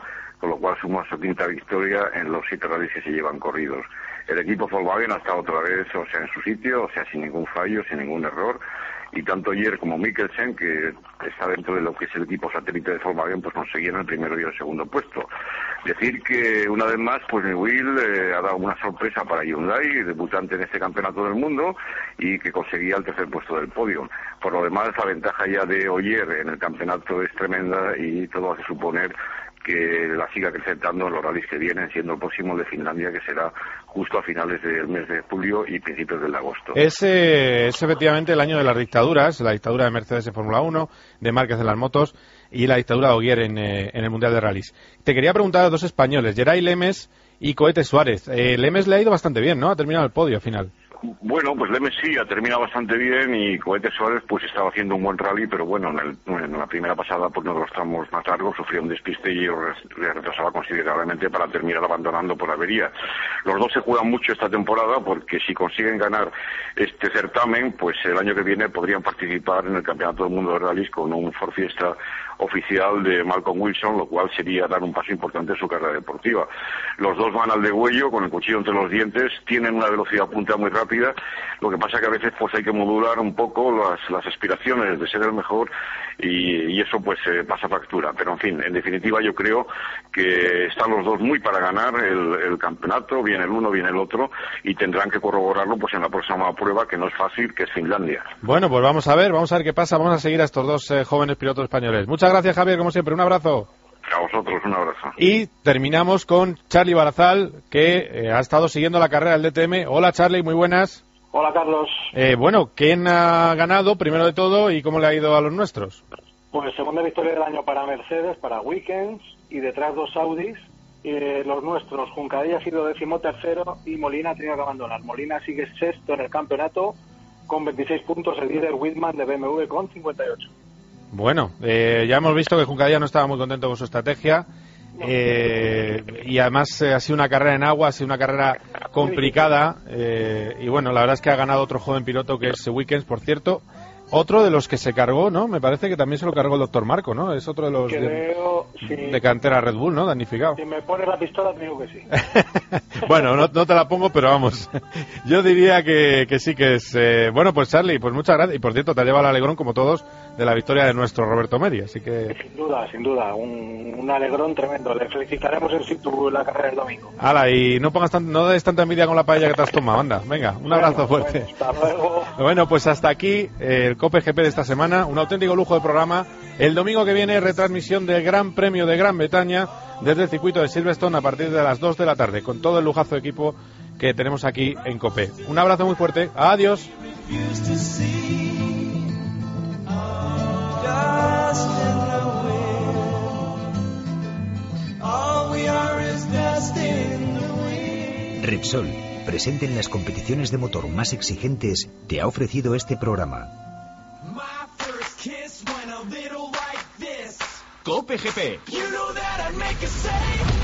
con lo cual suma su quinta victoria en los siete rallies que se llevan corridos. El equipo Volkswagen ha estado otra vez, o sea, en su sitio, o sea, sin ningún fallo, sin ningún error, y tanto Ogier como Mikkelsen, que está dentro de lo que es el equipo satélite de Volkswagen, pues conseguían el primero y el segundo puesto. Decir que, una vez más, pues Will eh, ha dado una sorpresa para Hyundai, debutante en este campeonato del mundo, y que conseguía el tercer puesto del podio. Por lo demás, la ventaja ya de Ogier en el campeonato es tremenda, y todo hace suponer que la siga acrecentando en los rallies que vienen, siendo el próximo de Finlandia, que será justo a finales del mes de julio y principios del de agosto. Es, eh, es efectivamente el año de las dictaduras, la dictadura de Mercedes en Fórmula uno, de Márquez en las motos y la dictadura de Ogier en, eh, en el Mundial de Rallys. Te quería preguntar a dos españoles, Geray Lemes y Cohete Suárez. Eh, Lemes le ha ido bastante bien, ¿no? Ha terminado el podio al final. Bueno, pues Lemes sí, ha terminado bastante bien, y Cohete Suárez pues estaba haciendo un buen rally, pero bueno, en, el, en la primera pasada, pues uno de los tramos más largos, sufrió un despiste y le retrasaba considerablemente para terminar abandonando por avería. Los dos se juegan mucho esta temporada, porque si consiguen ganar este certamen, pues el año que viene podrían participar en el Campeonato del Mundo de Rallys con un Ford Fiesta oficial de Malcolm Wilson, lo cual sería dar un paso importante en su carrera deportiva. Los dos van al degüello con el cuchillo entre los dientes, tienen una velocidad punta muy rápida, lo que pasa que a veces pues hay que modular un poco las, las aspiraciones de ser el mejor, y, y eso pues eh, pasa factura. Pero en fin, en definitiva yo creo que están los dos muy para ganar el, el campeonato, viene el uno, viene el otro, y tendrán que corroborarlo pues en la próxima prueba, que no es fácil, que es Finlandia. Bueno, pues vamos a ver, vamos a ver qué pasa, vamos a seguir a estos dos eh, jóvenes pilotos españoles. Muchas gracias, Javier, como siempre, un abrazo. A vosotros, un abrazo. Y terminamos con Charlie Barazal, que eh, ha estado siguiendo la carrera del D T M. Hola, Charlie, muy buenas. Hola, Carlos. Eh, bueno, ¿quién ha ganado, primero de todo, y cómo le ha ido a los nuestros? Pues segunda victoria del año para Mercedes, para Weekends, y detrás dos Audis. Eh, los nuestros, Juncadella ha sido decimotercero y Molina ha tenido que abandonar. Molina sigue sexto en el campeonato con veintiséis puntos, el líder Whitman de B M W con cincuenta y ocho. Bueno, eh, ya hemos visto que Juncadella no estaba muy contento con su estrategia, eh, y además eh, ha sido una carrera en agua, ha sido una carrera complicada, eh, y bueno, la verdad es que ha ganado otro joven piloto que es Weekends, por cierto. Otro de los que se cargó, ¿no? Me parece que también se lo cargó el doctor Marco, ¿no? Es otro de los Creo, de, sí. de cantera Red Bull, ¿no? Damnificado. Si me pones la pistola, te digo que sí. Bueno, no, no te la pongo, pero vamos. Yo diría que, que sí que es... Eh, bueno, pues Charlie, pues muchas gracias. Y por cierto, te ha llevado el alegrón, como todos, de la victoria de nuestro Roberto Meri, así que... Sin duda, sin duda. Un, un alegrón tremendo. Le felicitaremos en situ la carrera del domingo. Hala, y no pongas tan, no des tanta envidia con la paella que te has tomado, anda. Venga, un abrazo bueno, fuerte. Bueno, hasta luego. Bueno, pues hasta aquí eh, el Cope G P de esta semana. Un auténtico lujo de programa. El domingo que viene, retransmisión del Gran Premio de Gran Bretaña desde el circuito de Silverstone a partir de las dos de la tarde, con todo el lujazo de equipo que tenemos aquí en Cope. Un abrazo muy fuerte. Adiós. Repsol, presente en las competiciones de motor más exigentes, te ha ofrecido este programa. Cope G P.